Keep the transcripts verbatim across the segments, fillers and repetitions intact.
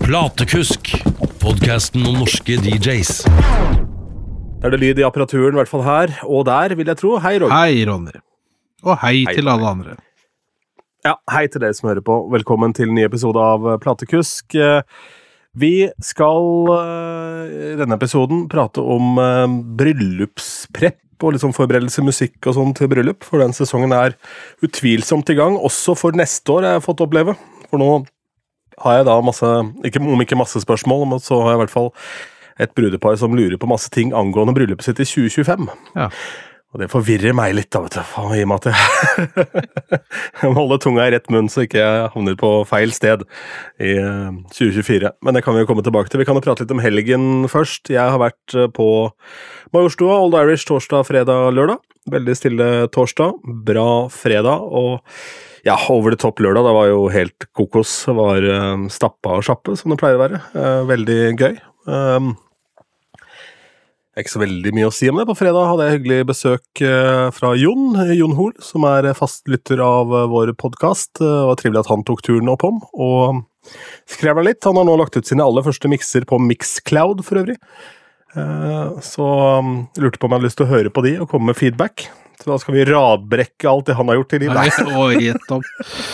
Platekusk, podcasten om norske D Js. Det er det lyd i apparaturen, i hvert fall her, og der, vil jeg tro. Hei, Roger. Hei, Ronny. Og hei, hei til alle andre. Ja, hei til dere som hører på. Velkommen til en ny episode av Platekusk. Vi skal i denne episoden prate om bryllupsprepp og liksom forberedelse, musikk og sånn til bryllup, for den sesongen er utvilsomt i gang, også for neste år har jeg fått oppleve. For nå har jeg da masse, ikke, om ikke masse spørsmål, men så har jeg i hvert fall et brudepar som lurer på masse ting angående bryllupet sitt i tjue tjuefem. Ja. Og det forvirrer meg litt da, vet du, faen, i og med at jeg, jeg må holde tunga i rett munn så ikke jeg havner på feil sted i tjue tjuefire. Men det kan vi jo komme tilbake til. Vi kan jo prate litt om helgen først. Jeg har vært på Majorstua, Old Irish, torsdag, fredag, lørdag. Veldig stille torsdag, bra fredag, og ja, over det topp lørdag, det var jo helt kokos. Det var uh, stappa og sjappe, som det pleier å være. Uh, veldig gøy. Um, det er ikke så veldig mye å si om det. På fredag hadde jeg hyggelig besøk uh, fra Jon, Jon Hol, som er fastlytter av uh, vår podcast. Det uh, var trivelig at han tok turen opp om, og skrev han litt. Han har nå lagt ut sine aller første mixer på Mixcloud, for øvrig. Uh, så um, lurte på om jeg hadde lyst til å høre på de og komme med feedback. Så da skal vi radbrekke alt det han har gjort i livet. Nei, å, gjett om.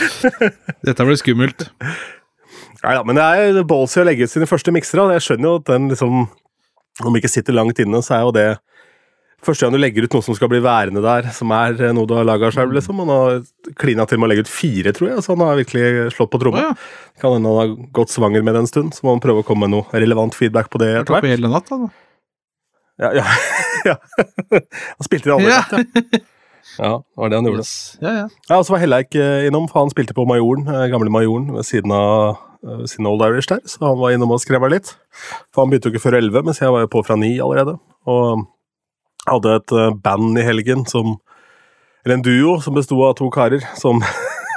Dette ble skummelt. Nei da, men det er ballsy å legge ut sine første mixere. Jeg skjønner jo at den liksom, om ikke sitter langt inne, så er jo det første gang du legger ut noe som skal bli værende der, som er noe du har laget selv, liksom. Han har klinet til med å legge ut fire, tror jeg, så han har virkelig slått på trommet. Ja. Kan hende han har gått svanger med den stund, så må han prøve å komme med noe relevant feedback på det. Jeg tok på hele natt, da. Ja, ja, ja. Han spilte i alle ja. natt, ja. Ja, det var det han gjorde. Yes. Ja, ja. Ja, og så var Helleik innom, for han spilte på Majoren, gamle Majoren, ved siden av, ved siden av Old Irish der, så han var innom og skrev litt. For han begynte jo ikke før elleve, mens jeg var jo på fra ni allerede. Og hadde et band i helgen som, eller en duo som bestod av to karer, som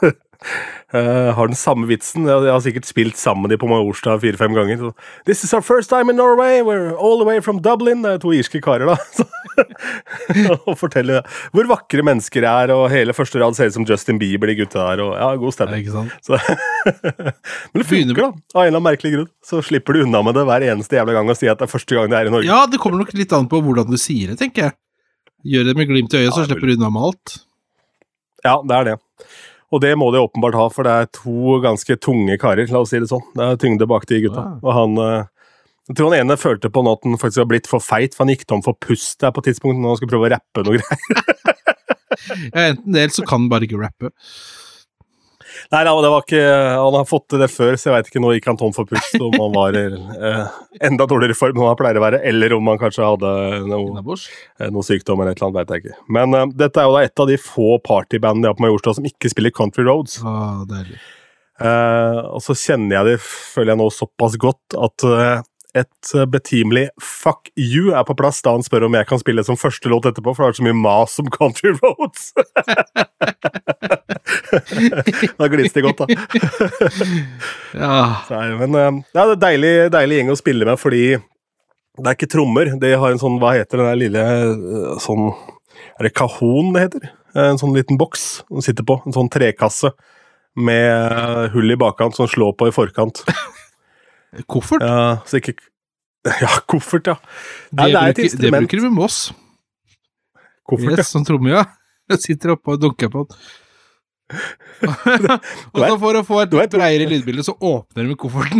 Uh, har den samme vitsen. Jeg, jeg har sikkert spilt sammen de på Majorstua fire-fem ganger. Så, This is our first time in Norway. We're all the way from Dublin. Det er to irske karer, da. Og fortelle hvor vakre mennesker er, og hele første rad ser ut som Justin Bieber, de gutta der, og ja, god stemning. Ikke sant? Så, men det funker, da. Av en eller annen merkelig grunn. Så slipper du unna med det hver eneste jævla gang og si at det er første gang det er i Norge. Ja, det kommer nok litt an på hvordan du sier det, tenker jeg. Gjør det med glimt i øyet, så ja, slipper du unna med alt. Ja, det er det. Og det må de åpenbart ha, for det er to ganske tunge karer, la oss si det sånn. Det er tyngde bak de gutta. Og han, jeg tror han ene følte på at han faktisk var blitt for feit, for han gikk tom for pust der på tidspunktet når han skulle prøve å rappe noe greier. Ja, enten det, så kan han bare ikke rappe. Nei, nei, det var ikke, han har fått det før, så jeg vet ikke, nå gikk han tom for pust, om han var eh, enda dårligere form enn han pleier å være, eller om han kanskje hadde noe, noe sykdom eller et eller annet, vet jeg ikke. Men uh, dette er jo da et av de få partybandene på Majorstua som ikke spiller Country Roads. Ah, deilig. Uh, og så kjenner jeg det, føler jeg nå såpass godt, at uh, et betimelig fuck you er på plass da han spør om jeg kan spille som første låt etterpå, for det er så mye mas om Country Roads. Da gliser det godt, da. Ja. Så, men ja, det er deilig, deilig gjeng å spille med, fordi det er ikke trommer. De har en sånn, hva heter den der lille, sånn, er det kajon det heter? En sånn liten boks de sitter på, en sånn trekasse med hull i bakkant som slår på i forkant. Koffert? Ja, så ikke... Ja, koffert, ja. Det, ja, det, er bruker, det bruker du med Moss. Koffert, yes, ja. Som tromme, ja. Jeg sitter oppe og dunker på den. Og så for å få et breiere lydbilde, så åpner du med kofferten.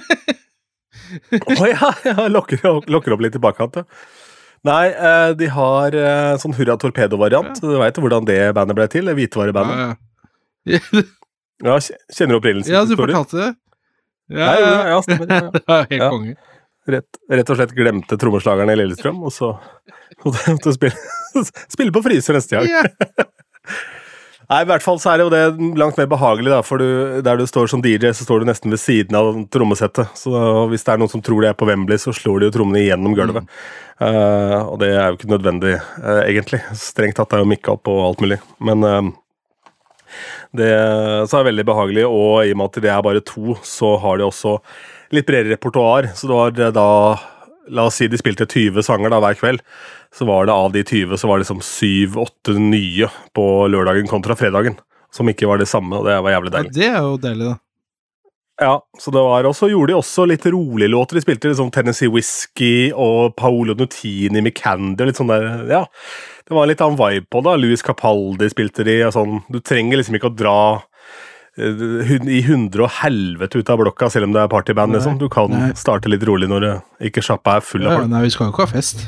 Å oh, ja, ja, lokker, lokker opp litt i bakkant, ja. Nei, de har sånn Hurra Torpedo-variant. Ja. Du vet hvordan det bandet ble til, det hvitevarebandet. Ja, ja. Ja, kjenner du opprinnelsen? Ja, du fortalte det. Ja, Nei, ja, ja, stemmer. Ja, ja. Det er helt ja. konge. Rett, rett og slett glemte trommeslageren i Lillestrøm, og så måtte du spille, spille på fryser neste gang. Ja. Nei, i hvert fall så er det jo det langt mer behagelig, da, for du, der du står som D J, så står du nesten ved siden av trommesettet. Så hvis det er noen som tror det er på Wembley, så slår de jo trommene gjennom gulvet. Mm. Uh, og det er jo ikke nødvendig, uh, egentlig. Strengt tatt er jo mikka opp og alt mulig. Men... Uh, Det så er det veldig behagelig, og i og med at det er bare to, så har de også litt bredere repertoar. Så det var da, la oss si de spilte tyve sanger da hver kveld, så var det av de tyve, så var det liksom syv åtte nye på lørdagen kontra fredagen, som ikke var det samme, og det var jævlig deilig. Ja, det er jo deilig da. Ja, så det var også, gjorde de også litt rolige låter. De spilte liksom Tennessee Whiskey og Paolo Nutini med Candy, litt sånn der, ja. Det var litt annen vibe på det. Louis Capaldi spilte de, og sånn. Du trenger liksom ikke å dra uh, i hundre og helvete ut av blokka, selv om det er partyband, liksom. Du kan nei. Starte litt rolig når det ikke sjappa er full av folk. Ja, nei, vi skal jo ikke ha fest.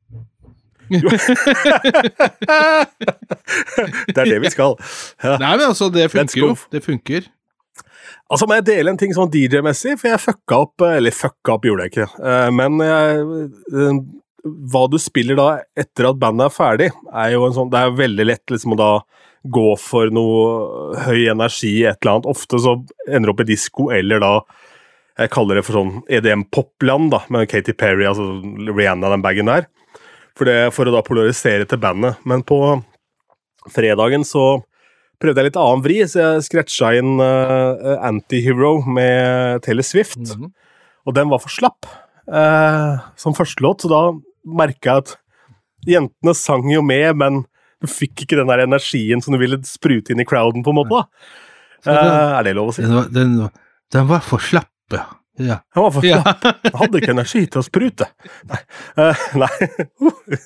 Det er det vi skal. Ja. Nei, men altså, det funker jo. Det funker. Altså, må jeg dele en ting sånn D J-messig, for jeg fucka opp, eller fucka opp gjorde jeg ikke, men jeg, hva du spiller da etter at bandet er ferdig, er jo en sånn, det er veldig lett liksom å da gå for noe høy energi, et eller annet. Ofte så ender det opp i disco, eller da, jeg kaller det for sånn E D M-popland da, med Katy Perry, altså Rihanna, den baggen der, for, det, for å da polarisere til bandet. Men på fredagen så prøvde jeg litt annen vri, så jeg scratcha inn uh, Anti-Hero med Taylor Swift, mm-hmm. og den var for slapp uh, som første låt, så da merket jeg at jentene sang jo med, men du fikk ikke den der energien som du ville sprute inn i crowden på en måte da. Uh, den, er det lov å si? Den var, den, den var for slapp, ja. Ja. Den var for slapp. Ja. Jeg hadde ikke energi til å sprute. Nei. Uh, nei.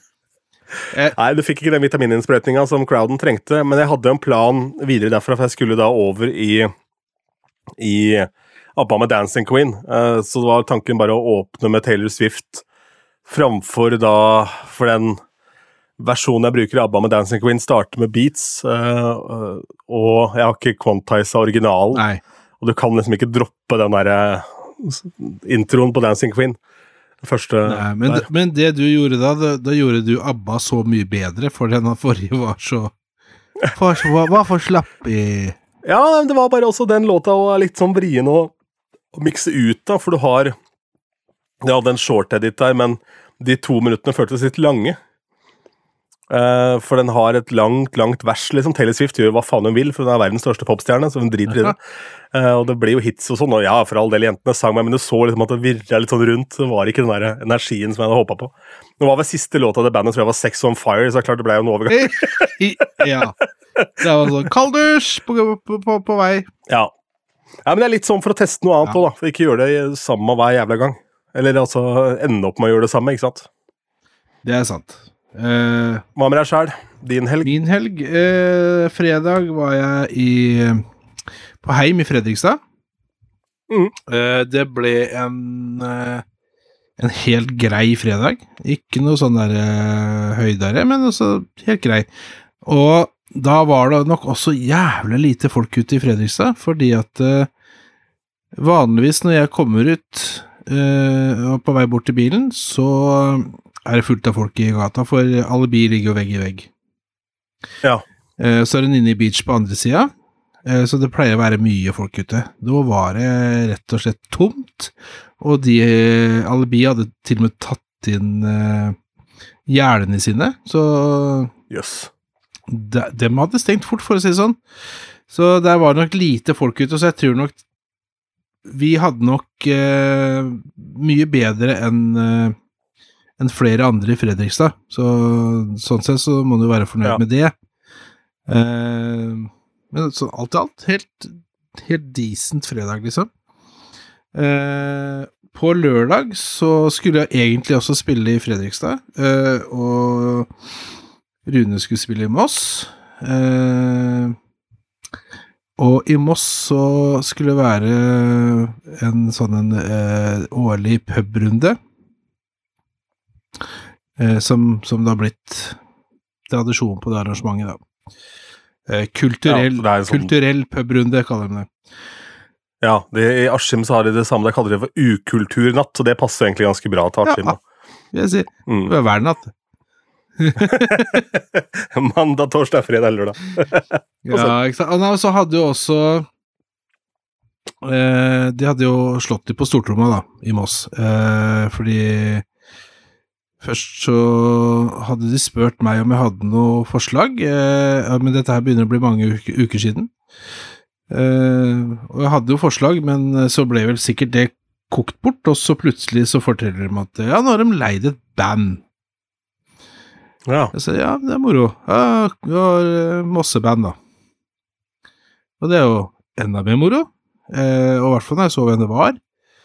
Nei, du fikk ikke den vitamininnsprøytningen som crowden trengte, men jeg hadde en plan videre derfra, for jeg skulle da over i i ABBA med Dancing Queen, uh, så det var tanken bare å åpne med Taylor Swift framfor da, for den versjonen jeg bruker i ABBA med Dancing Queen starter med beats, uh, uh, og jeg har ikke quantized originalen. Nei. Og du kan liksom ikke droppe den der uh, introen på Dancing Queen. Første, Nei, men, d- men det du gjorde da, da, da gjorde du ABBA så mye bedre, for den forrige var så for, var, var for slapp i... Ja, det var bare også den låta og litt sånn vrien å, å mikse ut da, for du har du hadde en short edit der, men de to minuttene føltes litt lange. Uh, for den har et langt, langt vers, liksom. Taylor Swift gjør hva faen hun vil, for hun er verdens største popstjerne, så hun driter i det. Uh, og det blir jo hits og sånn, og ja, for all del jentene sang meg, men du så liksom at det virret litt sånn rundt, så var ikke den der energien som jeg hadde håpet på. Det var vel siste låta av det bandet, tror jeg var Sex on Fire, så klart det ble jo en overgang. Ja, det var sånn, kalders på, på, på, på vei. Ja. Ja, men det er litt sånn for å teste noe annet ja. Også, da, for ikke gjøre det samme hver jævla gang. Eller altså, ende opp med å gjøre det samme, ikke sant? Det er sant. Uh, Hva med deg selv? Din helg? Min helg? Uh, fredag var jeg i, på Heim i Fredrikstad. Mm. Uh, det ble en, uh, en helt grei fredag. Ikke noe sånn der uh, høydere, men også helt grei. Og da var det nok også jævlig lite folk ute i Fredrikstad, fordi at uh, vanligvis når jeg kommer ut uh, på vei bort til bilen, så er det fullt av folk i gata, for alle biler ligger jo vegg i vegg. Ja. Eh, så er den inne i beach på andre sida, eh, så det pleier å være mye folk ute. Da var det rett og slett tomt, og de, alle biler hadde til og med tatt inn eh, hjernene sine, så yes. de, dem hadde stengt fort, for å si det sånn. Så der var nok lite folk ute, så jeg tror nok vi hadde nok eh, mye bedre enn eh, enn flere andre i Fredrikstad, så sånn sett så må du være fornøyd ja. Med det. Eh, men så alt i alt, helt, helt decent fredag, liksom. Eh, på lørdag så skulle jeg egentlig også spille i Fredrikstad, eh, og Rune skulle spille i Moss. Eh, og i Moss så skulle det være en sånn en eh, årlig pubrunde, Eh, som, som det har blitt tradisjon på det arrangementet da. Eh, kulturell, ja, sånn... kulturell pubrunde, kaller de det. Ja, det, i Askim så har de det samme, de kaller det for ukulturnatt, så det passer egentlig ganske bra til Askim. Ja, vil jeg si. Mm. Det er hver natt. Mandag, torsdag, fredag eller da. Ja, ikke sant. Og så hadde jo også eh, de hadde jo slått det på stortromma da, i Moss, eh, fordi først så hadde de spurt meg om jeg hadde noe forslag, eh, men dette her begynner å bli mange uker, uker siden. Eh, og jeg hadde jo forslag, men så ble vel sikkert det kokt bort, og så plutselig så forteller de at ja, nå har de leid et band. Ja. Jeg sa, ja, det er moro. Ja, vi har Mosseband da. Og det er jo enda mer moro. eh, og i hvert fall når jeg så hvem det var.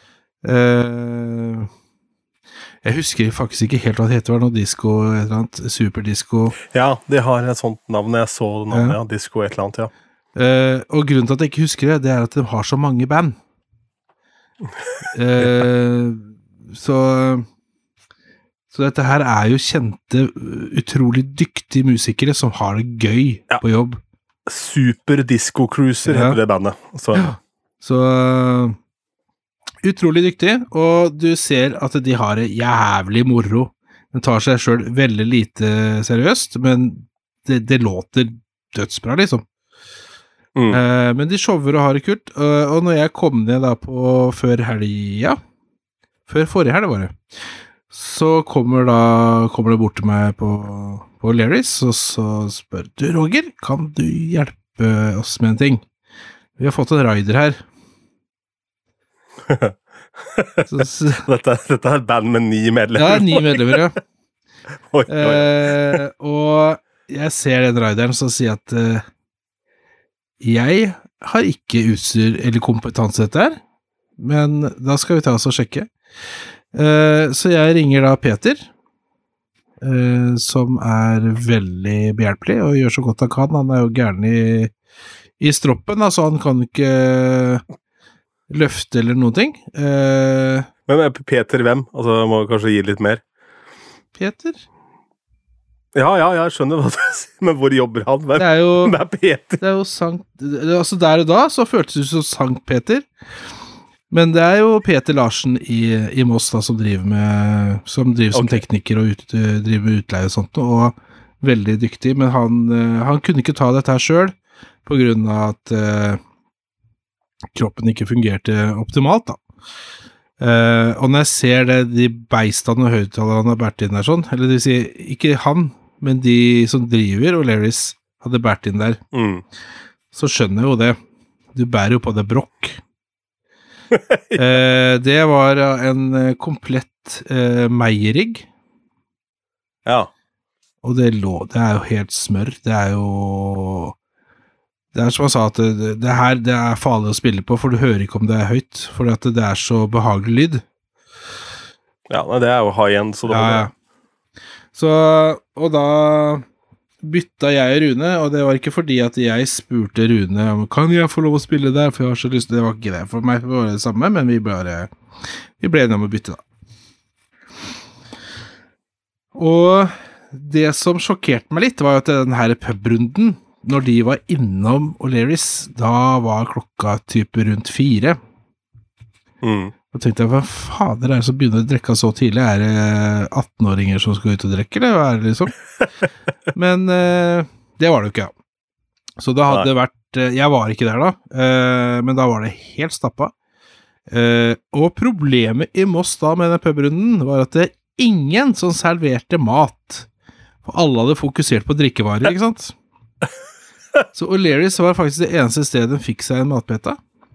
Eh, jeg husker faktisk ikke helt hva det heter, var noe disco, et eller annet, superdisco. Ja, de har et sånt navn, jeg så navnet, ja, Ja. disco et eller annet, ja. Eh, og grunnen til at jeg ikke husker det, det er at de har så mange band. Eh, så så dette her er jo kjente, utrolig dyktige musikere som har det gøy Ja. på jobb. Super Disco Cruiser Ja. heter det bandet. Så, Ja. Så utrolig dyktig, og du ser at de har det jævlig moro. Den tar seg selv veldig lite seriøst, men det, det låter dødsbra, liksom. mm. Eh, men de shower og har det kult, og, og når jeg kom ned da på før helga, før forrige helg var det, så kommer da kommer det bort til meg på, på Larry's, og så spør du, Roger, kan du hjelpe oss med en ting? Vi har fått en rider her. så, så, dette, dette er et band med ni ja, medlemmer. ni medlemmer, ja. Oi, oi. Eh, og jeg ser den rideren som sier at eh, jeg har ikke utstyr eller kompetanse til dette her, men da skal vi ta oss og sjekke. Eh, så jeg ringer da Peter, eh, som er veldig behjelpelig og gjør så godt han kan. Han er jo gæren i, i stroppen, altså han kan ikke løfte eller noen ting. Eh, Men er Peter hvem? Altså, jeg må kanskje gi litt mer. Peter? Ja, ja, jeg skjønner hva du sier, men hvor jobber han? Hvem? Det er jo... Det er Peter. Det er jo Sankt... Altså der og da så føltes det som Sankt Peter, men det er jo Peter Larsen i, i Moss da, som driver med som driver som Ok. tekniker og ut, driver med utleie og sånt, og veldig dyktig, men han, eh, han kunne ikke ta dette her selv, på grunn av at eh, kroppen ikke fungerte optimalt da. Eh, og når jeg ser det, de beistene og høyttalerne han har bært inn der sånn, eller det vil si, ikke han, men de som driver, og Larry's hadde bært inn der, Mm. så skjønner jeg jo det. Du bærer jo på det brokk. eh, det var en eh, komplett eh, meierigg, Ja. og det lå, det er jo helt smør. Det er jo det er som han sa, at det, det her det er farlig å spille på, for du hører ikke om det er høyt, for at det er så behagelig lyd. Ja, nei, det er jo high end, så det Ja, holder. ja. Så, og da bytta jeg og Rune, og det var ikke fordi at jeg spurte Rune om kan jeg få lov å spille der, for jeg har så lyst. Det var ikke det for meg, det var det samme, men vi bare vi ble enige om å bytte da. Og det som sjokkerte meg litt var at den her pubrunden, når de var innom O'Learys, da var klokka type rundt fire. Mm. Og tenkte jeg, hva fader er det som begynner å drekke så tidlig? Er det atten-åringer som skal ut og drekke, eller hva er det liksom? Men eh, det var det jo ikke, ja. Så da hadde det vært, eh, jeg var ikke der da, eh, men da var det helt stappa. Eh, og problemet i Moss da med den pubrunden var at det er ingen som serverte mat. For alle hadde fokusert på drikkevarer, ikke sant? Så O'Learys var faktisk det eneste stedet den fikk seg en matpeta.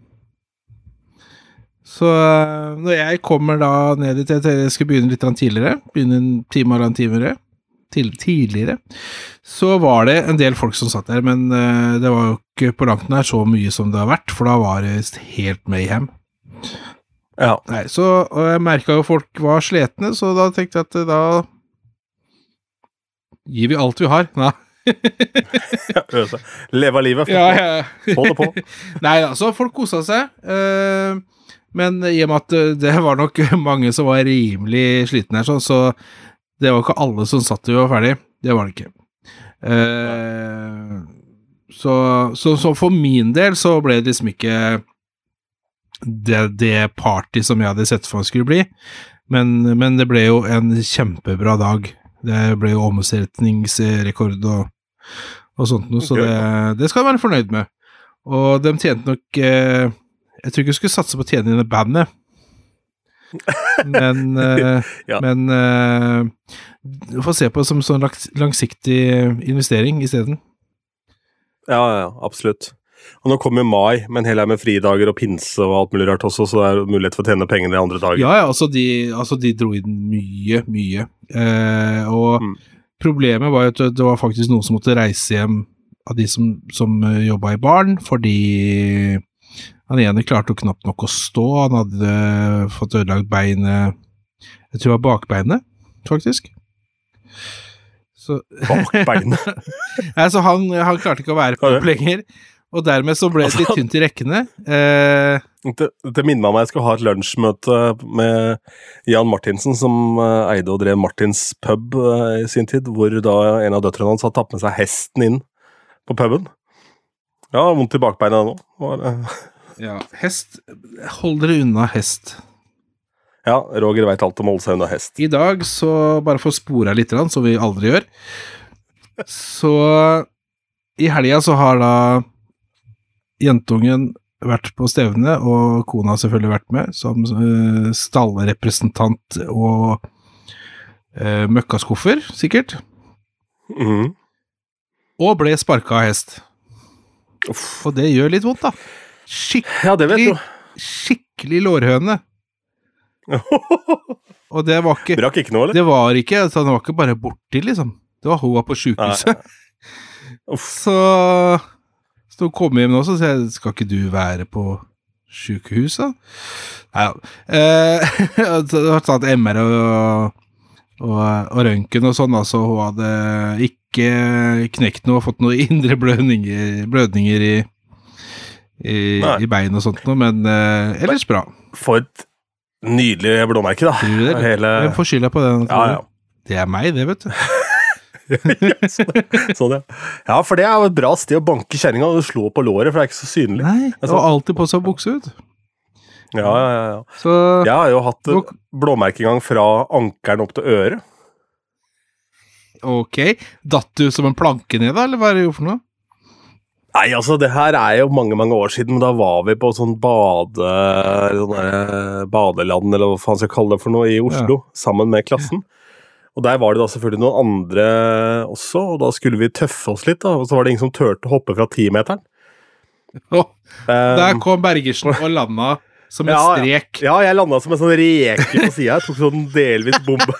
Så uh, når jeg kommer da ned dit, jeg skal begynne litt tidligere, begynne en time eller en time til, tidligere, så var det en del folk som satt der, men uh, det var jo ikke på langt nær så mye som det har vært, for da var det helt mayhem. Ja. Nei, så og jeg merket jo folk var sletne, så da tenkte jeg at uh, da gir vi alt vi har. Nei. Øse. Leve av livet. Ja, ja. Hold det på. Nei da, så folk koset seg, uh, men i og med at det var nok mange som var rimelig slitne her, sånn, så det var ikke alle som satt og var ferdig. Det var det ikke. Uh, så, så, så for min del så ble det liksom ikke det, det party som jeg hadde sett for meg skulle bli, men, men det ble jo en kjempebra dag. Det ble jo omsetningsrekord og, og sånt noe, så det, det skal jeg være fornøyd med. Og de tjente nok eh, jeg tror ikke jeg skulle satse på å tjene inn i bandet, men eh, Ja. men eh, du får se på det som sånn langs, langsiktig investering i stedet. Ja, ja, absolutt. Og nå kommer mai, men hele er med fridager og pinse og alt mulig rart også, så det er mulighet for å tjene penger de andre dager. Ja, ja, altså de, altså de dro inn mye, mye. Eh, og Mm. problemet var jo at det var faktisk noen som måtte reise hjem av de som, som jobbet i baren, fordi Han ene klarte jo knapt nok å stå, han hadde fått ødelagt beinet, jeg tror det var bakbeinet, faktisk. Så, bakbeinet? Nei, så han, han klarte ikke å være på jobb lenger, og dermed så ble det litt tynt i rekkene. Eh, det, det minner meg om jeg skulle ha et lunsjmøte med Jan Martinsen, som eide og drev Martins pub i sin tid, hvor da en av døtrene hans hadde tatt med seg hesten inn på puben. Ja, vondt i bakbeinet nå. Var, ja, hest. Hold dere unna hest. Ja, Roger vet alt om å holde seg unna hest. I dag, så bare for å spore litt, som vi aldri gjør, så i helga så har da jentungen vært på stevne, og kona har selvfølgelig vært med, som uh, stallrepresentant og uh, møkkaskuffer, sikkert. Mhm. Og ble sparket av hest. Uff. Og det gjør litt vondt, da. Skikkelig, ja, det vet du. skikkelig lårhøne. Og det var ikke... Brakk ikke noe, eller? Det var ikke, altså, det var ikke bare borti, liksom. Det var hun var på sykehuset. Så... Så kom jeg hjem nå, så sier jeg, skal ikke du være på sykehuset? Nei, ja. Eh, det var tatt M R og, og, og røntgen og sånn, altså hun hadde ikke knekt noe, fått noen indre blødninger, blødninger i, i, i bein og sånt noe, men eh, ellers bra. For et nydelig blåmerke, da. Tror du det? Hele... Jeg får skylda på den. Ja, ja. Det er meg, det, vet du. sånn, ja. Ja, for det er jo et bra sted å banke kjerringa og slå på låret, for det er ikke så synlig. Nei, det var alltid på seg bukse ut. Ja, ja, ja. Så, jeg har jo hatt blåmerkegang fra ankeren opp til øret. Ok, datt du som en planke ned da, eller hva er det jo for noe? Nei, altså, det her er jo mange, mange år siden, men da var vi på sånn bade, sånn der, badeland, eller hva faen skal jeg kalle det for noe, i Oslo, ja. Sammen med klassen. Og der var det da selvfølgelig noen andre også, og da skulle vi tøffe oss litt, da, og så var det ingen som tørte å hoppe fra ti-meteren. Oh, der kom Bergersen og landa som en ja, strek. Ja, jeg landa som en sånn reke på siden, jeg tok sånn delvis bombe.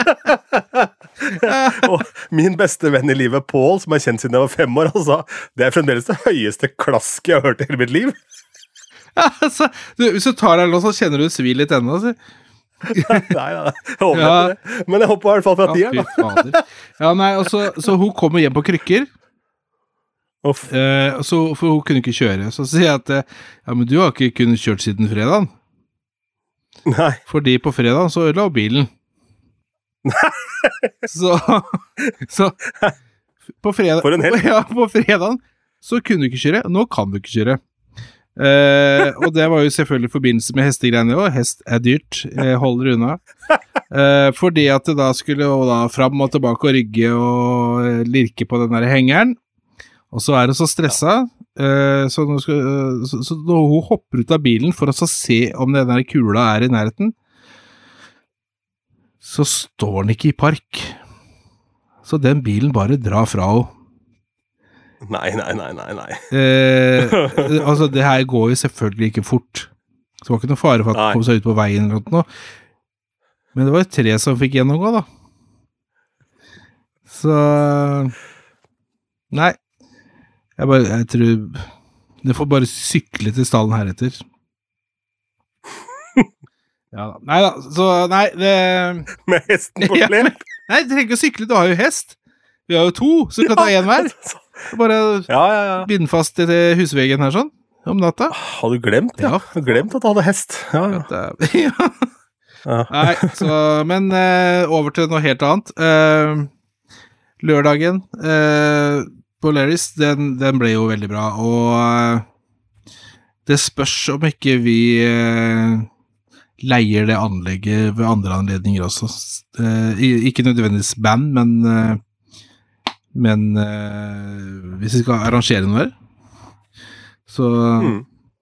Og min beste venn i livet, Paul, som er kjent siden jeg var fem år, han sa, det er fremdeles det høyeste klask jeg har hørt i hele mitt liv. Ja, altså, du, hvis du tar deg nå, så kjenner du svil litt ennå, altså. nei, nei, jeg håper ja. det. Men jeg hopper i hvert fall fra ja, tieren, da. Ja, nei, og så, så hun kommer hjem på krykker. Eh, så, for hun kunne ikke kjøre. Så sier jeg at ja, men du har ikke kunnet kjørt siden fredagen. Nei. Fordi på fredagen så ødela hun bilen. så, så på fredag, For en hel. Ja, på fredagen så kunne du ikke kjøre. Nå kan du ikke kjøre. Uh, og det var jo selvfølgelig i forbindelse med hestegreiene også. Hest er dyrt, uh, holder unna uh, fordi at det da skulle og da frem og tilbake og rygge og uh, lirke på den der hengeren, og så er det så stressa uh, så, nå skal, uh, så, så når hun hopper ut av bilen for å så se om den der kula er i nærheten, så står den ikke i park, så den bilen bare drar fra henne. Nei, nei, nei, nei, nei. Eh, altså, det her går jo selvfølgelig ikke fort. Så det var ikke noe fare for at det kom seg ut på veien eller noe. Men det var jo tre som fikk gjennomgå, da. Så... Nei. Jeg bare, jeg tror... Det får bare sykle til stallen heretter. Ja da. Nei da, så nei, det... Med hesten på slep? Ja, nei, du trenger ikke å sykle, du har jo hest. Vi har jo to, så du kan ta en hver. Bare ja, ja, ja. binde fast til husveggen her sånn, om natta. Har du glemt, ja? Har du glemt at du hadde hest? Ja, ja. ja. ja. Nei, så, men uh, over til noe helt annet. Uh, lørdagen uh, på Larry's, den, den ble jo veldig bra, og uh, det spørs om ikke vi uh, leier det anlegget ved andre anledninger også. Uh, ikke nødvendigvis band, men... Uh, Men uh, hvis vi skal arrangere noe her, så mm.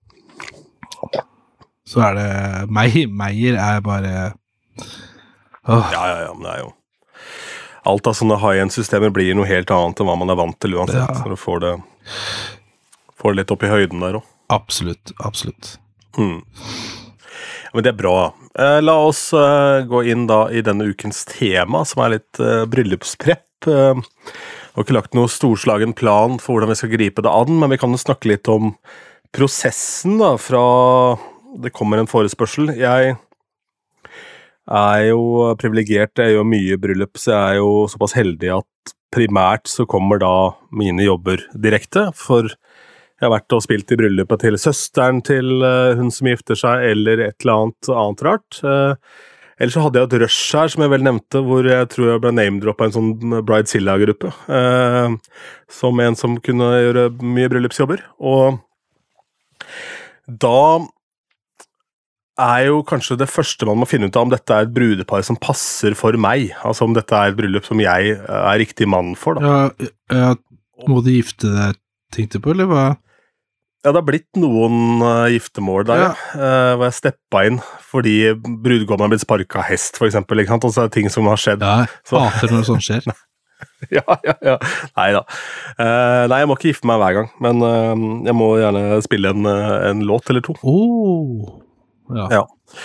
så er det Meier, Meier er bare åh. Ja, ja, ja, men det er jo alt av sånne high-end-systemer blir noe helt annet enn hva man er vant til uansett, ja. Når du får det får det litt opp i høyden der også. Absolutt, absolutt. Mm. Men det er bra. Eh, la oss uh, gå inn da i denne ukens tema, som er litt uh, bryllupsprepp. Uh, Jeg har ikke lagt noen storslagen plan for hvordan vi skal gripe det an, men vi kan jo snakke litt om prosessen da, fra det kommer en forespørsel. Jeg er jo privilegert, jeg gjør mye bryllup, så jeg er jo såpass heldig at primært så kommer da mine jobber direkte, for jeg har vært og spilt i bryllupet til søsteren til uh, hun som gifter seg, eller et eller annet annet rart. Uh, ellers så hadde jeg et rush her, som jeg vel nevnte, hvor jeg tror jeg ble name-droppet en sånn Bridezilla-gruppe, uh, som en som kunne gjøre mye bryllupsjobber, og da er jo kanskje det første man må finne ut av om dette er et brudepar som passer for meg, altså om dette er et bryllup som jeg er riktig mann for da. Ja, ja, må du gifte deg, tenkte på, eller hva? Ja, det har blitt noen uh, giftemål der, ja. uh, hvor jeg steppet inn fordi brudgommen har blitt sparket av hest, for eksempel, ikke sant? Og så er det ting som har skjedd. Ja, så. hater når sånt skjer. ja, ja, ja. Neida. Uh, nei, jeg må ikke gifte meg hver gang, men uh, jeg må gjerne spille en, en låt eller to. Oh, ja. Ja.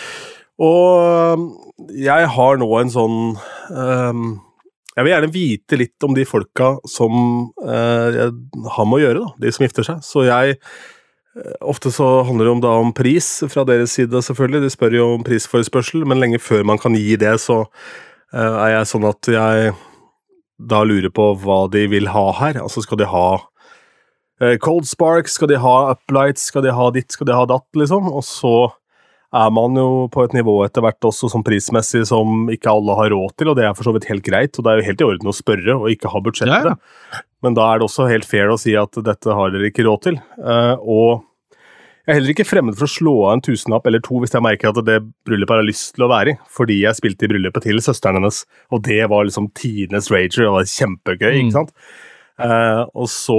Og jeg har nå en sånn... Um, jeg vil gjerne vite litt om de folka som uh, jeg har med å gjøre, da, de som gifter seg. Så jeg, uh, ofte så handler det om, da, om pris fra deres side selvfølgelig, de spør jo om prisforespørsel, men lenge før man kan gi det, så uh, er jeg sånn at jeg da lurer på hva de vil ha her. Altså skal de ha uh, Cold Spark, skal de ha Uplights, skal de ha ditt, skal de ha datt, liksom, og så er man jo på et nivå etter hvert også som prismessig som ikke alle har råd til, og det er for så vidt helt greit, og det er jo helt i orden å spørre og ikke ha budsjettet. Ja, ja. Men da er det også helt fair å si at dette har dere ikke råd til. Uh, og jeg er heller ikke fremmed for å slå av en tusenlapp eller to hvis jeg merker at det bryllupet har lyst til å være i, fordi jeg spilte i bryllupet til søsteren hennes, og det var liksom tidenes rager, og det var kjempegøy, mm. ikke sant? Uh, og så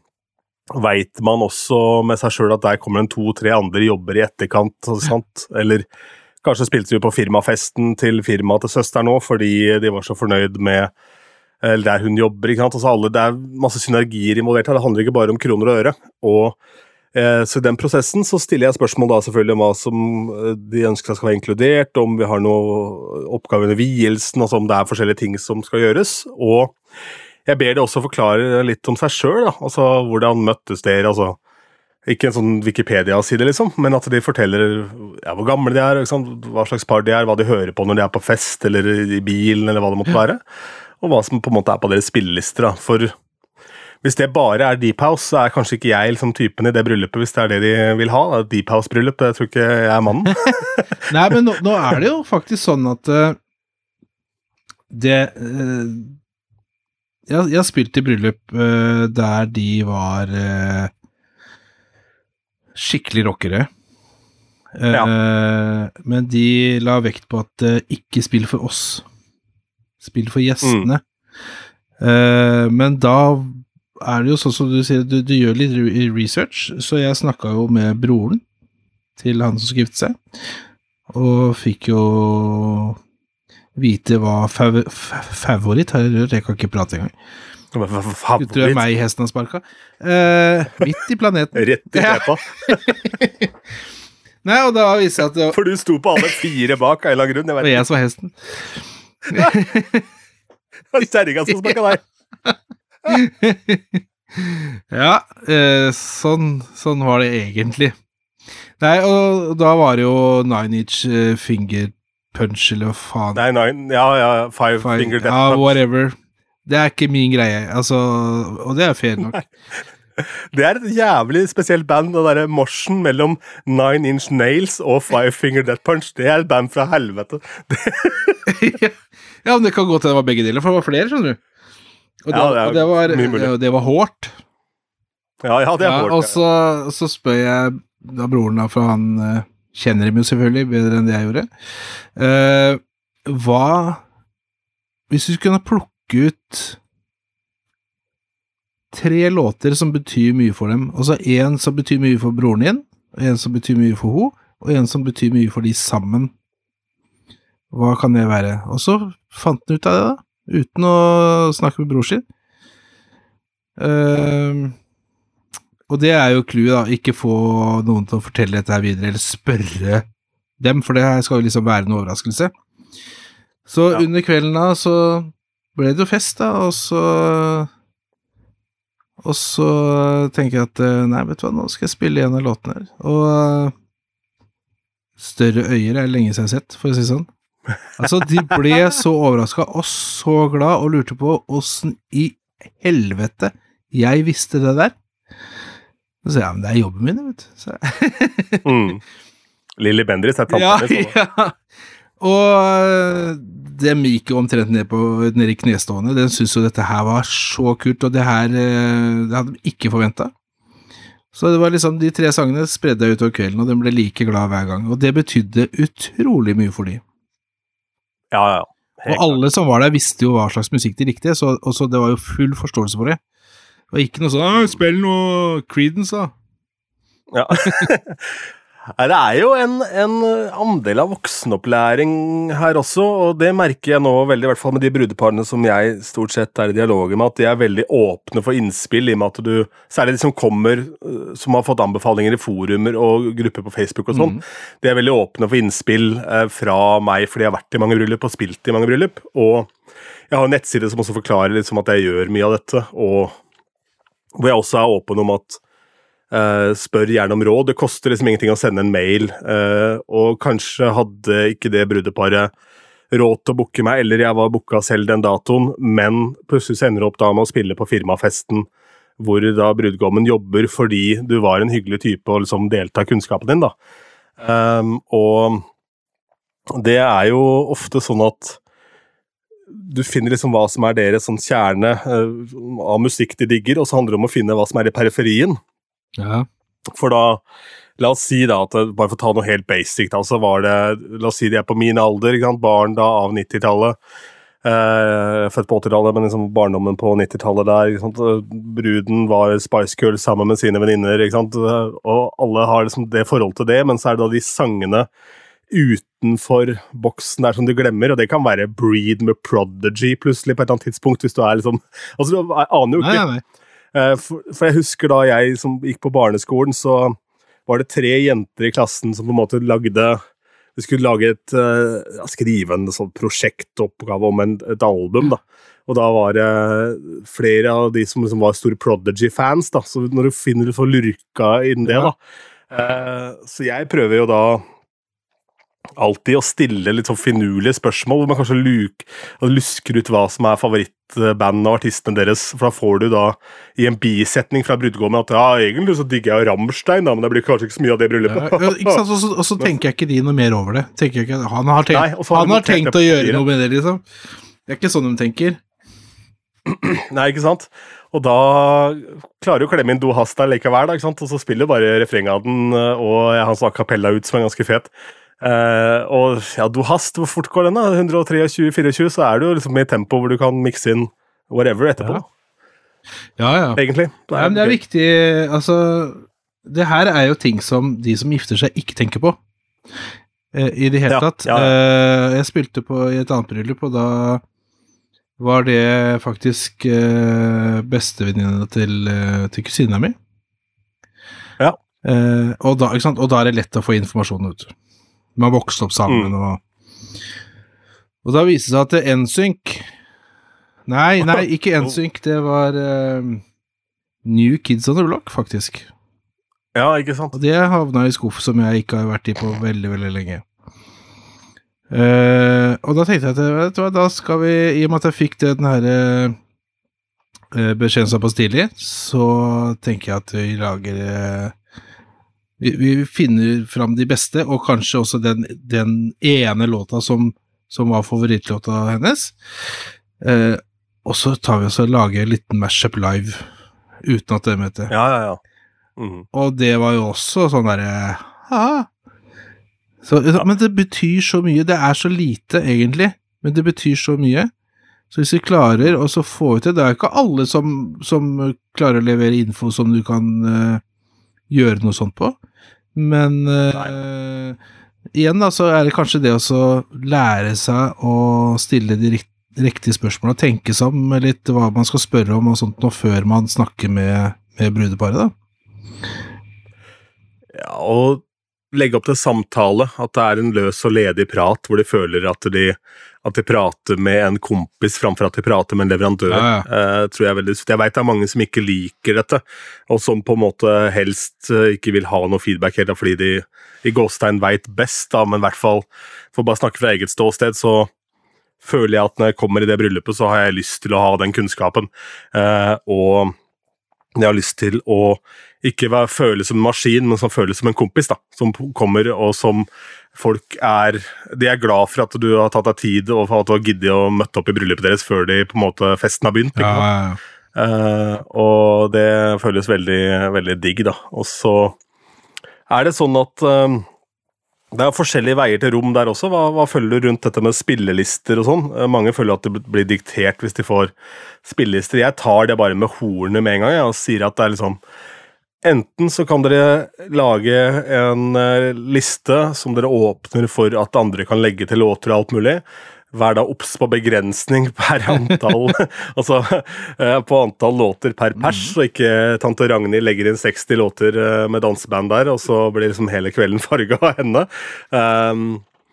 vet man også med seg selv at der kommer en to-tre andre jobber i etterkant, sant? Eller kanskje spilte vi på firmafesten til firmaet til søster nå, fordi de var så fornøyd med eller der hun jobber, ikke sant? Altså alle, det er masse synergier involvert her, det handler ikke bare om kroner og øre, og eh, så i den prosessen så stiller jeg spørsmål da selvfølgelig om hva som de ønsker skal være inkludert, om vi har noe oppgave under vielsen, altså om det er forskjellige ting som skal gjøres, og jeg ber det også forklare litt om seg selv, da. Altså hvordan møttes dere, altså ikke en sånn Wikipedia-side liksom, men at de forteller ja, hvor gamle de er, liksom, hva slags par de er, hva de hører på når de er på fest, eller i bilen, eller hva det måtte være, og hva som på en måte er på deres spillelister, da. For hvis det bare er Deep House, så er kanskje ikke jeg liksom typen i det bryllupet, hvis det er det de vil ha, Deep House-bryllup, det tror ikke jeg er mannen. Nei, men nå, nå er det jo faktisk sånn at uh, det... Uh, Jeg, jeg har spilt i bryllup uh, der de var uh, skikkelig rockere. Uh, ja. Men de la vekt på at uh, ikke spill for oss. Spill for gjestene. Mm. Uh, men da er det jo sånn som du sier, du, du gjør litt research, så jeg snakket jo med broren til han som skulle gifte seg, og fikk jo vite hva fav favoritt har jeg rørt, jeg kan ikke prate engang. Skulle tro jeg meg i hesten har sparket. Uh, midt i planeten. Rett i tepa. Nei, og da viser jeg at det var... For du sto på alle fire bak, av en eller annen grunn. Og jeg som var hesten. Det var kjerringa som sparket deg. Ja, uh, sånn, sånn var det egentlig. Nei, og da var det jo Nine Inch uh, Finger Punch, eller hva faen. Nei, nine, ja, ja, Five, five Finger Death Punch. Ja, whatever. Det er ikke min greie, altså, og det er fair nok. Nei. Det er et jævlig spesielt band, det der morsen mellom Nine Inch Nails og Five Finger Death Punch, det er et band fra helvete. ja, men det kan gå til det var begge deler, for det var flere, skjønner du. Og det, ja, det, og det var, ja, det var hårdt. Ja, ja, det er ja, hårdt. Og så, så spør jeg da broren da, for han... kjenner dem jo selvfølgelig bedre enn det jeg gjorde. Uh, hva hvis du kunne plukke ut tre låter som betyr mye for dem, altså en som betyr mye for broren din, en som betyr mye for henne, og en som betyr mye for de sammen, hva kan det være? Og så fant han ut av det da, uten å snakke med bror sin. Uh, Og det er jo clouet da, ikke få noen til å fortelle dette her videre, eller spørre dem, for det her skal jo liksom være en overraskelse. Så ja. Under kvelden da, så ble det jo fest da, og så, og så tenker jeg at, nei, vet du hva, nå skal jeg spille en av låtene her. Og Større øyer er lenge siden sett, for å si sånn. Altså, de ble så overrasket og så glad og lurte på hvordan i helvete jeg visste det der. Så sier jeg, ja, men det er jobben min, vet du. Så mm. Lili Bendriss er tanten ja, min. Ja. Og dem gikk jo omtrent ned, på, ned i knestående. Den synes jo dette her var så kult, og det her det hadde de ikke forventet. Så det var liksom, de tre sangene spredde ut over kvelden, og de ble like glad hver gang. Og det betydde utrolig mye for de. Ja, ja, ja. Og alle som var der visste jo hva slags musikk de likte, så, og så det var jo full forståelse for det. Det var ikke noe sånn, spill noe Creedence da. Ja. Det er jo en, en andel av voksenopplæring her også, og det merker jeg nå veldig, i hvert fall med de brudeparene som jeg stort sett er i dialogen med, at de er veldig åpne for innspill, i og med at du, særlig de som kommer, som har fått anbefalinger i forumer og grupper på Facebook og sånn, mm. de er veldig åpne for innspill eh, fra meg, fordi jeg har vært i mange bryllup og spilt i mange bryllup, og jeg har en nettside som også forklarer liksom at jeg gjør mye av dette, og hvor jeg også er åpen om at Uh, spør gjerne om råd. Det koster liksom ingenting å sende en mail, uh, og kanskje hadde ikke det brudeparet råd til å booke meg, eller jeg var booket selv den datoen, men plutselig sender opp da med å spille på firmafesten, hvor da brudgommen jobber fordi du var en hyggelig type og liksom delta i kunnskapen din da. Um, og det er jo ofte sånn at du finner liksom hva som er deres sånn kjerne uh, av musikk de digger, og så handler det om å finne hva som er i periferien. Ja. For da, la oss si da, at bare for å ta noe helt basic da, så var det, la oss si de er på min alder, ikke sant? Barn da av nittitallet, eh, født på åttitallet, men liksom barndommen på nittitallet der, ikke sant? Bruden var Spice Girls sammen med sine venninner, ikke sant? Og alle har liksom det forhold til det, men så er det da de sangene utenfor boksen der som du glemmer, og det kan være Breed med Prodigy plutselig på et eller annet tidspunkt, hvis du er liksom, altså du aner jo ikke. Nei, nei, nei. For, for jeg husker da jeg som gikk på barneskolen, så var det tre jenter i klassen som på en måte lagde, de skulle lage et, uh, skrive en sånn prosjektoppgave om en, et album da, og da var det flere av de som liksom var store Prodigy-fans da, så når du finner du får lurka inn det da, uh, så jeg prøver jo da alltid å stille litt sånn finurlige spørsmål, hvor man kanskje luk, lusker ut hva som er favorittband og artistene deres, for da får du da i en bisetning fra brudgommen at ja, egentlig så digger jeg Rammstein da, men det blir kanskje ikke så mye av det bryllupet. Ja, ikke sant, og så, og så tenker jeg ikke de noe mer over det. Tenker jeg ikke, han har tenkt, Nei, har han har tenkt å gjøre noe med det, liksom. Det er ikke sånn de tenker. Nei, ikke sant? Og da klarer du å klemme inn Do Hasta likevel, da, ikke sant? Og så spiller bare refrenget av den, og jeg har sånn kapella ut som er ganske fet. Uh, og ja, Du Hast, hvor fort går den da? one tjuetre tjuefire, så er det jo liksom med tempo hvor du kan mikse inn whatever etterpå. Ja, ja. Egentlig. Det er, ja, men det er viktig, altså, det her er jo ting som de som gifter seg ikke tenker på. Uh, I det hele ja, tatt. Ja, ja. Uh, jeg spilte på i et annet bryllup, og da var det faktisk uh, bestevenninne til, uh, til kusina mi. Ja. Uh, og, da, ikke sant? Og da er det lett å få informasjon ut. Man vokste opp sammen, mm. og, og da viste det seg at det N Sync, nei, nei, ikke N Sync, det var uh, New Kids on the Block, faktisk. Ja, ikke sant. Og det havna i skuff som jeg ikke har vært i på veldig, veldig lenge. Uh, og da tenkte jeg at, vet du hva, da skal vi, i og med at jeg fikk den her uh, beskjeden såpass tidlig, så tenker jeg at vi lager... Uh, Vi, vi finner fram de beste, og kanskje også den, den ene låta som, som var favorittlåta hennes. Eh, og så tar vi oss og lager en liten mashup live, uten at det heter. Ja, ja, ja. Mm. Og det var jo også sånn der, ja. Så, men det betyr så mye, det er så lite egentlig, men det betyr så mye. Så hvis vi klarer, og så får vi til, det er ikke alle som, som klarer å levere info som du kan... Uh, gjøre noe sånt på, men uh, igjen da, så er det kanskje det å lære seg å stille de rikt, riktige spørsmål og tenke seg om litt hva man skal spørre om og sånt nå før man snakker med, med brudeparet da. Ja, og legge opp til samtale, at det er en løs og ledig prat, hvor de føler at de, at de prater med en kompis, framfor at de prater med en leverandør. Ja, ja. Uh, tror jeg, veldig, jeg vet det er mange som ikke liker dette, og som på en måte helst uh, ikke vil ha noe feedback heller, fordi de i gåstein vet best, da, men i hvert fall, for å bare snakke fra eget ståsted, så føler jeg at når jeg kommer i det bryllupet, så har jeg lyst til å ha den kunnskapen, uh, og jeg har lyst til å ikke være, føle som en maskin, men som føle som en kompis, da, som kommer, og som folk er, de er glad for at du har tatt deg tid, og for at du har giddet å møtte opp i bryllupet deres, før de på en måte festen har begynt. Ikke? Ja, ja, ja. Uh, og det føles veldig, veldig digg, da. Og så er det sånn at uh, det er forskjellige veier til rom der også. Hva, hva føler du rundt dette med spillelister og sånn? Uh, mange føler at det blir diktert hvis de får spillelister. Jeg tar det bare med hornet med en gang, ja, og sier at det er liksom enten så kan dere lage en uh, liste som dere åpner for at andre kan legge til låter og alt mulig. Vær da obs på begrensning per antall, altså uh, på antall låter per pers, og ikke Tante Ragnhild legger inn seksti låter uh, med danseband der, og så blir liksom hele kvelden farget av henne. Um,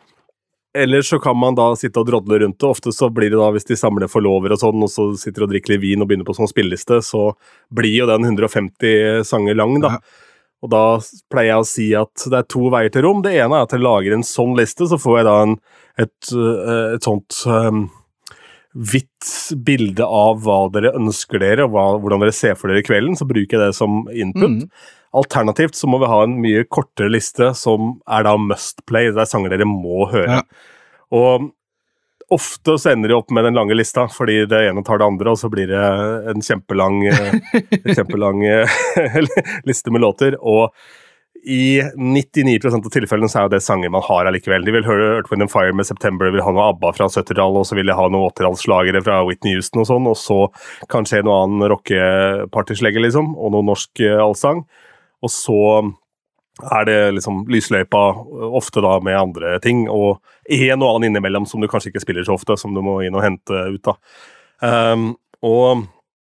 Eller så kan man da sitte og drodle rundt det. Ofte så blir det da, hvis de samler forlover og sånn, og så sitter og drikker litt vin og begynner på sånn spilleliste, så blir jo den hundre og femti sanger lang, da. Ja. Og da pleier jeg å si at det er to veier til rom. Det ene er at jeg lager en sånn liste, så får jeg da en, et, et sånt um, vidt bilde av hva dere ønsker dere, og hva, hvordan dere ser for dere i kvelden, så bruker jeg det som input. Mm. Alternativt så må vi ha en mye kortere liste som er da must play, det er sanger dere må høre. Ja. Og ofte så ender de opp med den lange lista, fordi det ene tar det andre, og så blir det en kjempelang, en kjempelang liste med låter, og i nittini prosent av tilfellene så er jo det sanger man har allikevel. De vil høre Earth, Wind and Fire med September, de vil ha noe ABBA fra syttitallet, og så vil de ha noe åttitallslagere fra Whitney Houston og sånn, og så kanskje noe annen rockepartyslegge liksom, og noe norsk allsang. Og så er det liksom lysløypa ofte da med andre ting, og en og annen innimellom som du kanskje ikke spiller så ofte, som du må inn og hente ut da. Um, og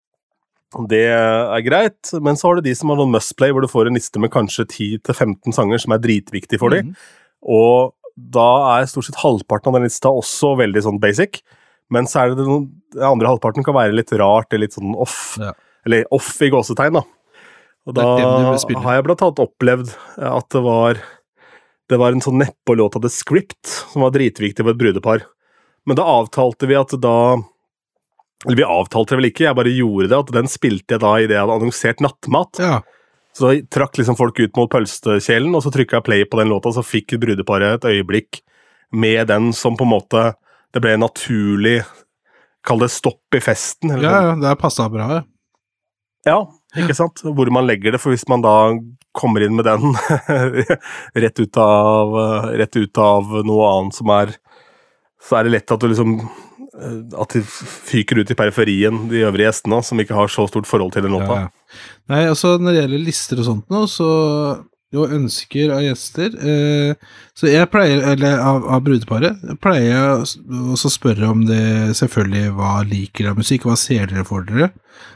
det er greit, men så har du de som har noen must-play, hvor du får en liste med kanskje ti til femten sanger som er dritviktige for dem, mm. og da er stort sett halvparten av den lista også veldig sånn basic, men så er det den andre halvparten kan være litt rart, eller litt sånn off, ja. Eller off i gåsetegn da. Og da har jeg blant annet opplevd at det var, det var en sånn neppe-låt av The Script, som var dritviktig for et brudepar. Men da avtalte vi at da, eller vi avtalte det vel ikke, jeg bare gjorde det, at den spilte jeg da i det jeg hadde annonsert nattmat. Ja. Så da trakk liksom folk ut mot pølstekjelen, og så trykket jeg play på den låta, så fikk brudeparet et øyeblikk med den som på en måte, det ble naturlig, kall det stopp i festen. Eller ja, ja, det er passet bra, ja. Ja, ikke sant? Hvor man legger det, for hvis man da kommer inn med den rett ut av, rett ut av noe annet som er, så er det lett at du liksom, at de fyker ut i periferien, de øvrige gjestene, som ikke har så stort forhold til den låta. Ja, ja. Nei, altså når det gjelder lister og sånt nå, så jo ønsker av gjester, eh, så jeg pleier, eller av, av brudeparet, jeg pleier også å spørre om det selvfølgelig hva liker av musikk, hva ser dere for dere,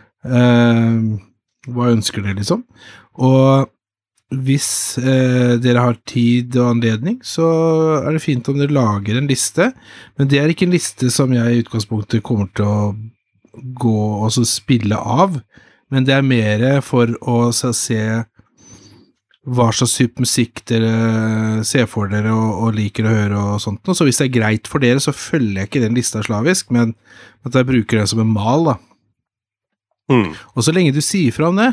Uh, hva ønsker dere liksom, og hvis uh, dere har tid og anledning, så er det fint om dere lager en liste, men det er ikke en liste som jeg i utgangspunktet kommer til å gå og så spille av, men det er mer for å så, se hva slags type musikk dere ser for dere og, og liker å høre og sånt, og så hvis det er greit for dere, så følger jeg ikke den lista slavisk, men at jeg bruker den som en mal da. Mm. Og så lenge du sier fra om det,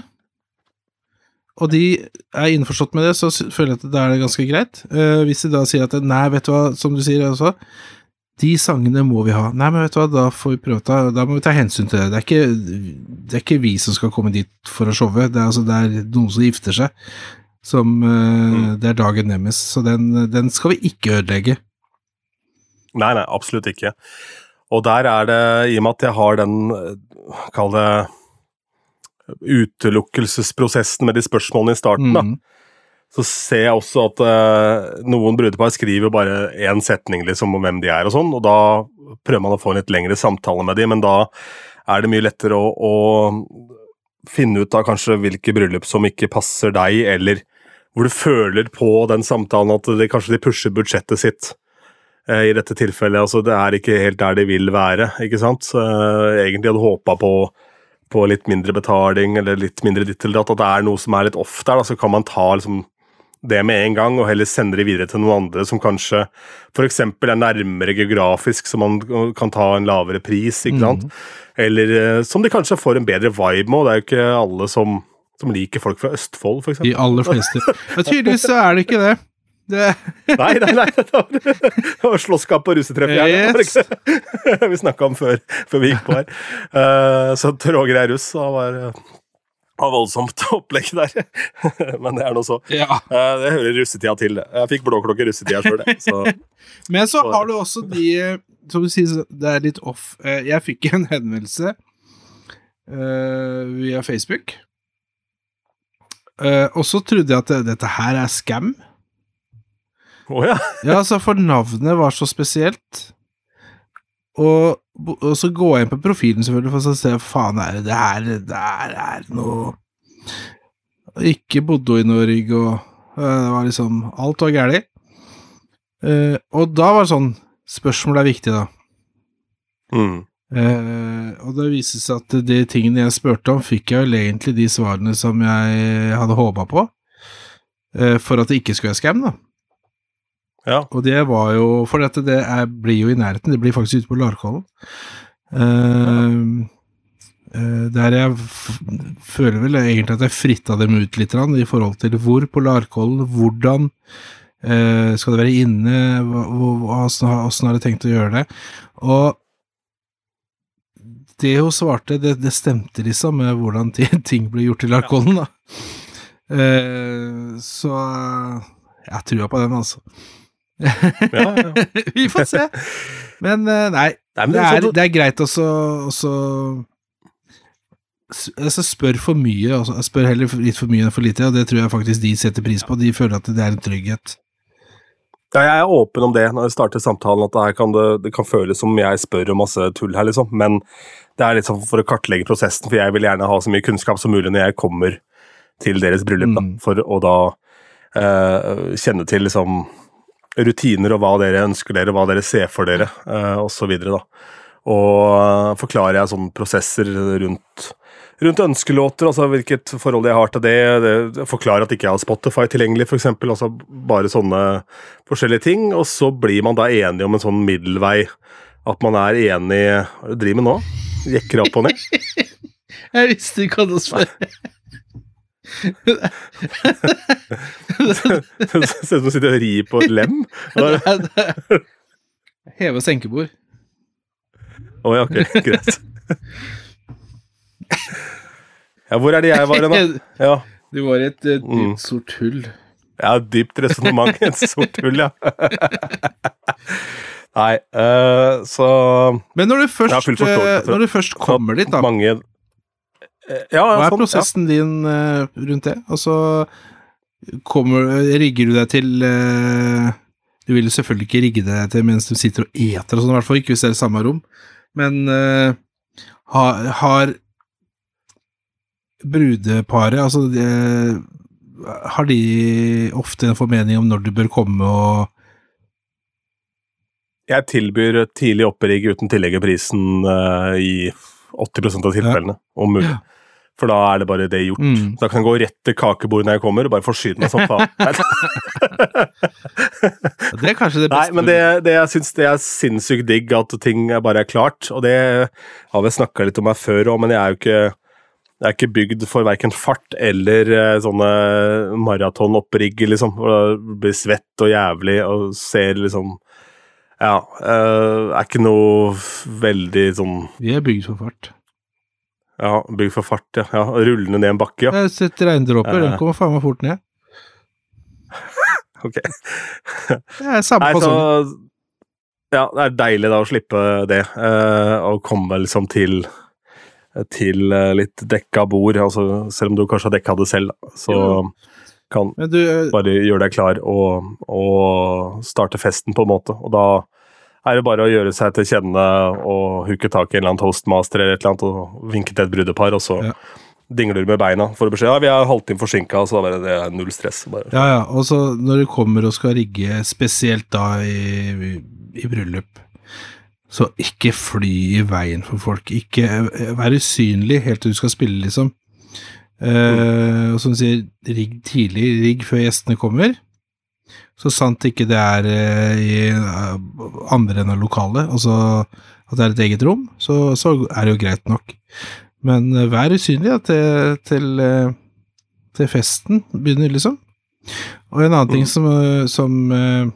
og de er innforstått med det, så føler jeg at det er ganske greit. Uh, hvis de da sier at, nei, vet du hva, som du sier også, de sangene må vi ha. Nei, men vet du hva, da får vi prøve ta, da må vi ta hensyn til det. Det er ikke, det er ikke vi som skal komme dit for å shove, det er, altså, det er noen som gifter seg, som uh, mm. det er dagen deres, så den, den skal vi ikke ødelegge. Nei, nei, absolutt ikke. Og der er det, i og med at jeg har den, kall det, utelukkelsesprosessen med de spørsmålene i starten da, mm. så ser jeg også at uh, noen brudepar skriver bare en setning liksom om hvem de er og sånn, og da prøver man å få en litt lengre samtale med dem, men da er det mye lettere å, å finne ut da kanskje hvilke bryllup som ikke passer deg, eller hvor du føler på den samtalen at det, kanskje de pusher budsjettet sitt eh, i dette tilfellet. Altså, det er ikke helt der de vil være, ikke sant? Så, eh, egentlig hadde håpet på, på litt mindre betaling, eller litt mindre ditt eller datt, at det er noe som er litt off der, da, så kan man ta liksom det med en gang, og heller sende det videre til noen andre som kanskje for eksempel er nærmere geografisk, så man kan ta en lavere pris, ikke sant? Mm. Eller eh, som de kanskje får en bedre vibe med, og det er jo ikke alle som, som liker folk fra Østfold, for eksempel. De aller fleste. Ja, tydeligvis så er det ikke det. det. Nei, nei, nei, det var, det var slåsskap på russetreff yes. Vi snakket om før, før vi gikk på her. Uh, så Roger er russ, og var... Har voldsomt opplegg der, men det er noe så. Ja. Uh, det hører russetida til. Jeg fikk blåklokke russetida før det. Så. Men så har du også de, som du sier, det er litt off. Jeg fikk en henvendelse uh, via Facebook, uh, og så trodde jeg at dette her er scam. Åja. Oh, ja. Ja, altså for navnet var så spesielt. Og, og så går jeg inn på profilen selvfølgelig for å se hva faen er det, det her, det her er noe ikke bodde i Norge og uh, det var liksom, alt var gærlig uh, og da var det sånn spørsmål er viktig da mm. uh, og det viser seg at de tingene jeg spurte om fikk jeg vel egentlig de svarene som jeg hadde håpet på uh, for at det ikke skulle være skam da. Ja. Og det var jo, for dette det er, blir jo i nærheten, det blir faktisk ute på Larkollen. Uh, uh, der jeg f føler vel egentlig at jeg frittet dem ut litt rann, i forhold til hvor på Larkollen, hvordan uh, skal det være inne, hvordan har de tenkt å gjøre det. Og det hun svarte, det, det stemte liksom med hvordan ting ble gjort i Larkollen da. Uh, så jeg tror på den altså. ja, ja. Vi får se. Men uh, nei, nei men det, er, det er greit også, også altså, spør for mye, altså, spør heller litt for mye enn for lite, og det tror jeg faktisk de setter pris på. De føler at det er en trygghet. Ja, jeg er åpen om det når jeg starter samtalen, at det, her kan det, det kan føles som jeg spør om masse tull her, liksom. Men det er litt sånn for å kartlegge prosessen, for jeg vil gjerne ha så mye kunnskap som mulig når jeg kommer til deres bryllup, da, for å da uh, kjenne til liksom rutiner og hva dere ønsker dere, hva dere ser for dere, uh, og så videre da. Og uh, forklarer jeg sånne prosesser rundt, rundt ønskelåter, altså hvilket forhold jeg har til det, det forklarer at ikke jeg har Spotify tilgjengelig for eksempel, altså bare sånne forskjellige ting, og så blir man da enig om en sånn middelvei, at man er enig, hva er det du driver med nå? Jekker opp og ned? Jeg visste ikke hva du spørre. Ser ut som du sitter og rir på et lem. Heve- og senkebord. Åja, ok, greit. Ja, hvor er det jeg var da? Ja. Du var i et uh, dypt mm. sort hull. Ja, dypt resonemang, et sort hull, ja. Nei, uh, så... Men når du først, uh, når du først kommer dit da, mange... Ja, hva er sånn, prosessen ja. din uh, rundt det? Altså, kommer, rigger du deg til uh, du vil jo selvfølgelig ikke rigge deg til mens du sitter og eter og sånn, i hvert fall ikke hvis det er i samme rom, men uh, har, har brudeparet, altså de, har de ofte en formening om når du bør komme og Jeg tilbyr tidlig opprigg uten tillegg i prisen uh, i åtti prosent av tilfellene, ja. Om mulig. Ja. For da er det bare det gjort. Mm. Da kan jeg gå rett til kakebordet når jeg kommer, og bare forsyne meg som faen. Det er kanskje det beste. Nei, men det, det jeg synes det er sinnssykt digg at ting bare er klart, og det har vi snakket litt om her før også, men jeg er jo ikke, jeg er ikke bygd for hverken fart eller sånne maratonopprigger, liksom. Og det blir svett og jævlig, og ser liksom, ja, er ikke noe veldig sånn... Vi er bygd for fart. Ja, bygd for fart, ja. ja. Rullende ned en bakke, ja. Jeg har sett regndråper, den kommer faen meg fort ned. Ok. Det er samme på sånn. Ja, det er deilig da å slippe det, uh, og komme liksom til, til uh, litt dekka bord, altså, selv om du kanskje har dekka det selv, så jo. Kan du, uh, bare gjøre deg klar og, og starte festen på en måte, og da er det bare å gjøre seg til kjenne og huke tak i en eller annen toastmaster eller et eller annet og vinke til et brudepar, og så ja. dingler med beina for å beskjed, ja, vi er halvtime forsinket, så da er det null stress. Bare. Ja, ja, og så når du kommer og skal rigge, spesielt da i, i bryllup, så ikke fly i veien for folk, ikke være usynlig helt til du skal spille, liksom. Uh, mm. Og som du sier, rigg tidlig, rigg før gjestene kommer, så sant ikke det er uh, i uh, andre enn av lokalet, altså at det er et eget rom, så, så er det jo greit nok. Men uh, vær usynlig ja, til, til, uh, til festen begynner, liksom. Og en annen mm. ting som, uh, som, uh,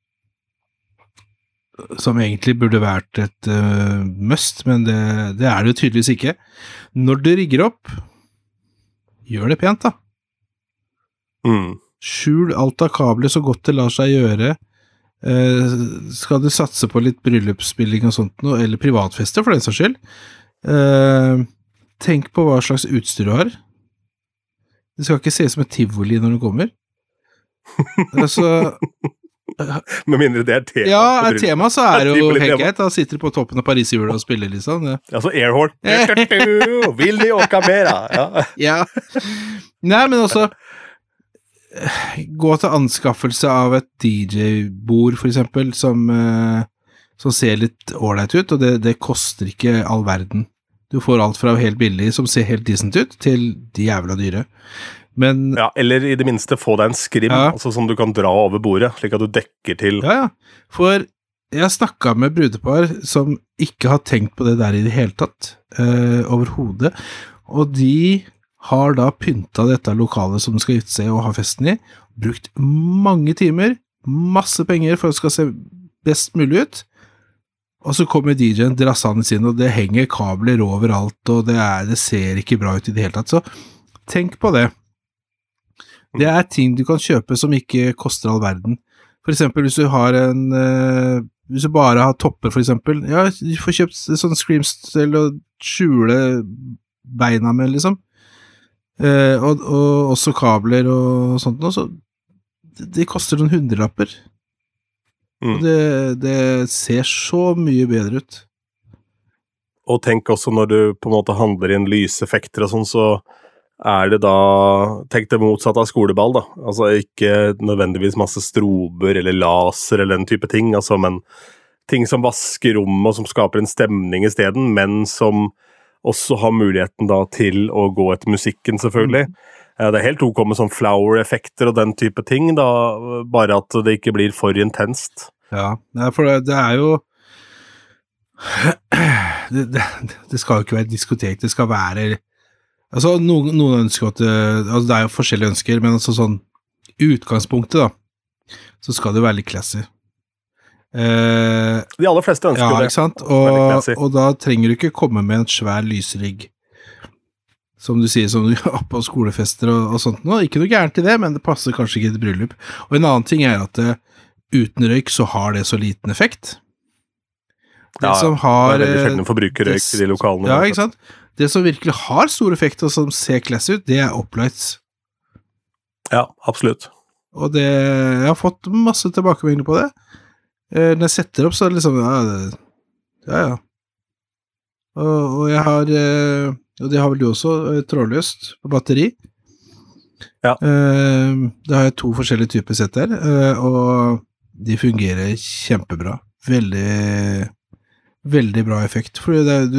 som egentlig burde vært et uh, must, men det, det er det jo tydeligvis ikke. Når du rigger opp, gjør det pent da. Mm. Skjul alt av kabler så godt det lar seg gjøre. Uh, skal du satse på litt bryllupsspilling og sånt noe, eller privatfester for den saks skyld, uh, tenk på hva slags utstyr du har. Det skal ikke se ut som et tivoli når du kommer. Altså, uh, med mindre det er tema. Ja, er tema så er det jo helt greit. Da sitter du på toppen av Paris-hjulet og spiller, liksom. Ja, ja så airhorn. Vil de åka mer, da? Ja. Ja. Nei, men også gå til anskaffelse av et D J-bord, for eksempel, som, uh, som ser litt ordentlig ut, og det, det koster ikke all verden. Du får alt fra helt billig, som ser helt decent ut, til de jævla dyre. Men, ja, eller i det minste få deg en skrim, ja. Altså, som du kan dra over bordet, slik at du dekker til. Ja, ja. For jeg har snakket med brudepar som ikke har tenkt på det der i det hele tatt, uh, overhodet, og de har da pyntet dette lokalet som de skal gifte seg og ha festen i, brukt mange timer, masse penger for at det skal se best mulig ut, og så kommer D J-en drassende sin, og det henger kabler overalt, og det, er, det ser ikke bra ut i det hele tatt, så tenk på det. Det er ting du kan kjøpe som ikke koster all verden. For eksempel hvis du har en, uh, hvis du bare har topper for eksempel, ja, du får kjøpt sånn screamstell og skjule beina med, liksom. Uh, og, og også kabler og sånt nå, så det, det koster noen hundrelapper. Mm. Og det, det ser så mye bedre ut. Og tenk også når du på en måte handler inn lyseffekter og sånn, så er det da, tenk det motsatt av skoleball da, altså ikke nødvendigvis masse strober eller laser eller den type ting, altså, men ting som vasker rommet og som skaper en stemning i stedet, men som også har muligheten da til å gå etter musikken selvfølgelig. Mm. Det er helt ok med sånn flower-effekter og den type ting da, bare at det ikke blir for intenst. Ja, for det, det er jo det, det, det skal jo ikke være diskotek, det skal være altså noen, noen ønsker at det, altså det er jo forskjellige ønsker, men altså sånn utgangspunktet da, så skal det være litt classy. Uh, de aller fleste ønsker ja, det. Ikke sant? Og, og da trenger du ikke komme med en svær lysrigg, som du sier, som du har på skolefester og, og sånt nå. Ikke noe gærent i det, men det passer kanskje ikke til bryllup. Og en annen ting er at det, uten røyk så har det så liten effekt. Det ja, som har... det er veldig sjelden forbruker røyk i de lokalene. Ja, ikke sant? Det som virkelig har stor effekt og som ser classy ut, det er uplights. Ja, absolutt. Og det, jeg har fått masse tilbakemeldinger på det. Når jeg setter opp, så er det liksom, ja, det, ja, ja. Og, og jeg har, og det har vel du også, trådløst på batteri. Ja. Det har jeg to forskjellige typer sett der, og de fungerer kjempebra. Veldig, veldig bra effekt, for det, du,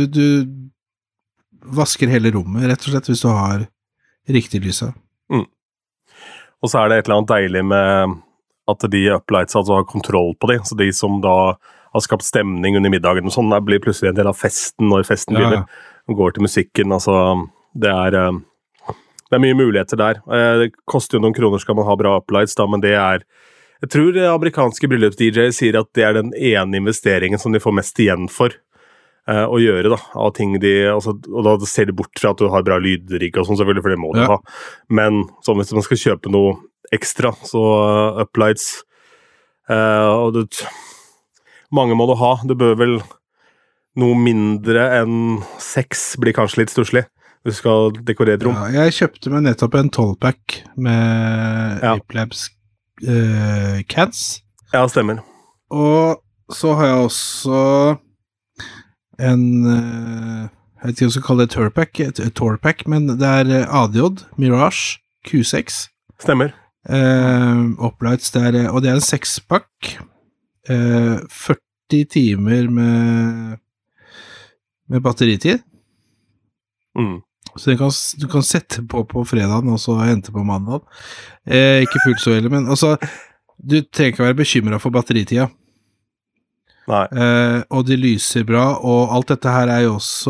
du vasker hele rommet, rett og slett, hvis du har riktig lyset. Mm. Og så er det et eller annet deilig med at de uplights altså har kontroll på det, så de som da har skapt stemning under middagen og sånn, det blir plutselig en del av festen når festen begynner, ja. Og går til musikken, altså det er, det er mye muligheter der. Det koster jo noen kroner skal man ha bra uplights da, men det er, jeg tror amerikanske bryllups-D J sier at det er den ene investeringen som de får mest igjen for uh, å gjøre da, av ting de, altså, og da ser de bort fra at du har bra lydrigg og sånn selvfølgelig, for det må du ja. Ha, men så hvis man skal kjøpe noe ekstra, så uh, uplights uh, og det, mange må du ha, du bør vel noe mindre enn seks blir kanskje litt stusslig hvis du skal dekorere et rom. Ja, jeg kjøpte meg nettopp en tolv-pack med ja. Ape-Labs uh, cans. Ja, stemmer. Og så har jeg også en uh, jeg vet ikke om jeg skal kalle det Tourpack, Tourpack, men det er A D J, Mirage, Q seks. Stemmer. Eh, Uplights, det er, og det er en sekspakk. Eh, førti timer med, med batteritid. Mm. Så kan, du kan sette på på fredagen, og så hente på mandagen. Eh, ikke fullt så veldig, men altså, du trenger ikke være bekymret for batteritida. Nei. Eh, og de lyser bra, og alt dette her er jo også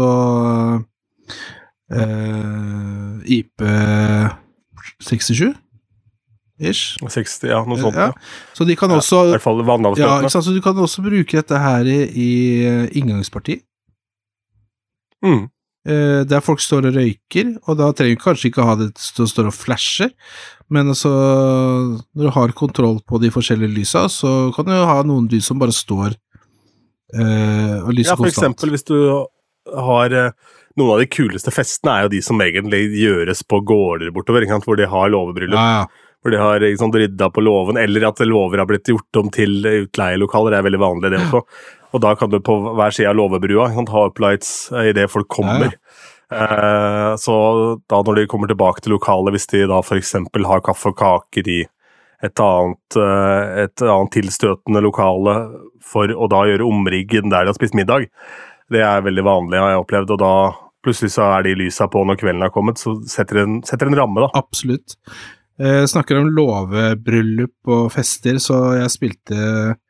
eh, I P sekstisju ish. seksti, ja, noe sånt. Ja. Ja. Så de kan ja, også i hvert fall vannavstøtende. Ja, ikke sant? Så du kan også bruke dette her i, i inngangsparti. Mm. Eh, der folk står og røyker, og da trenger du kanskje ikke ha det til å stå og flashe, men altså, når du har kontroll på de forskjellige lysa, så kan du ha noen lys som bare står Uh, og lyser ja, for konstant. eksempel hvis du har uh, noen av de kuleste festene er jo de som egentlig gjøres på gårder bortover, ikke sant? Hvor de har låvebryllup, ja, ja. Hvor de har ikke sant, rydda på låven, eller at låver har blitt gjort om til utleielokaler, det er veldig vanlig det også. Og da kan du på hver side av låvebrua ikke sant, ha uplights i det folk kommer. Ja, ja. Uh, så da når de kommer tilbake til lokalet, hvis de da for eksempel har kaffe og kaker i et annet, et annet tilstøtende lokale for å da gjøre omriggen der de har spist middag. Det er veldig vanlig, har jeg opplevd, og da plutselig så er de lysa på når kvelden har kommet, så setter en, setter en ramme da. Absolutt. Jeg snakker om låvebryllup og fester, så jeg spilte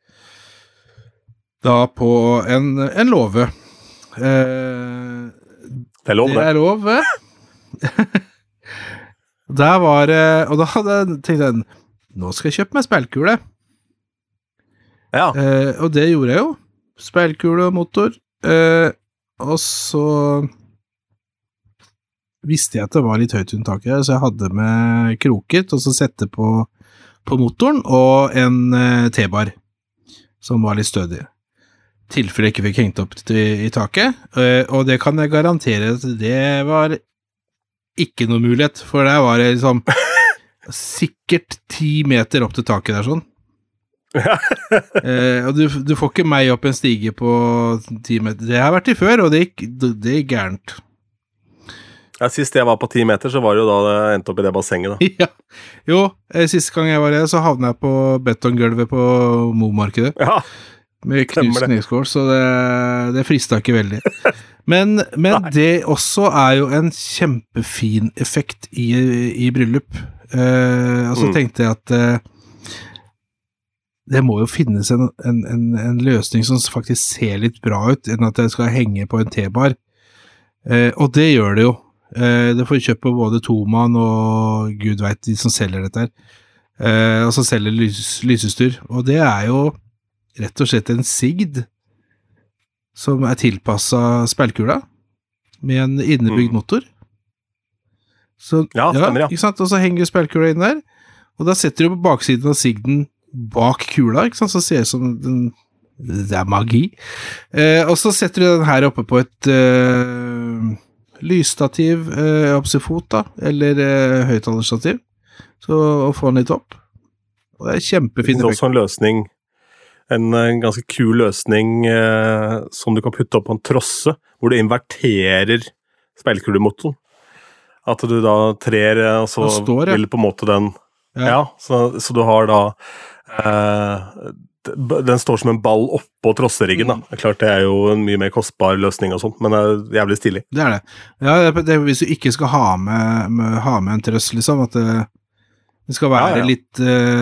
da på en, en låve. Det er lov, det. Det er lov, Der var det, og da hadde jeg tenkt jeg, nå skal jeg kjøpe meg speilkule. Ja. Eh, og det gjorde jeg jo. Speilkule og motor. Eh, og så visste jeg at det var litt høyt under taket, så jeg hadde med kroket, og så sette på, på motoren, og en eh, T-bar, som var litt stødig. Tilfelle jeg ikke fikk hengt opp i, i taket. Eh, og det kan jeg garantere at det var ikke noe mulighet, for der var det liksom sikkert ti meter opp til taket der sånn. eh, og du, du får ikke meg opp en stige på ti meter. Det har vært i før, og det gikk, det gikk gærent. Ja, sist jeg var på ti meter, så var det jo da det endte opp i det bassenget da. Ja. Jo, eh, siste gang jeg var der, så havnet jeg på betongulvet på Mo-markedet. Ja. Med knust kneskål, så det, det fristet ikke veldig. Men, men det også er jo en kjempefin effekt i, i bryllup. Uh, og så mm. tenkte jeg at uh, det må jo finnes en, en, en, en løsning som faktisk ser litt bra ut, enn at jeg skal henge på en T-bar. Uh, og det gjør det jo. Uh, det får kjøpt på både Toman og Gud vet de som selger dette her. Uh, og så selger lys, lysutstyr. Og det er jo rett og slett en sigd som er tilpasset speilkula med en innebygd motor. Så, ja, stemmer, ja. Ikke sant? Og så henger speilkula inn der, og da setter du på baksiden av sigden bak kula, ikke sant? Så ser det som den, det er magi. Eh, og så setter du den her oppe på et eh, lysstativ, eh, oppsifot da, eller eh, høyttalerstativ, så å få den litt opp. Og det er kjempefint. Det er også en løsning, en, en ganske kul løsning eh, som du kan putte opp på en trosse, hvor du inverterer speilkulemotoren. At du da trer, og så står, ja. Vil på en måte den... Ja, ja så, så du har da... Eh, den står som en ball oppå trosseriggen, da. Det er klart det er jo en mye mer kostbar løsning og sånt, men det er jævlig stilig. Det er det. Ja, det er, det er, hvis du ikke skal ha med, med, ha med en trøss, liksom, at det, det skal være ja, ja. litt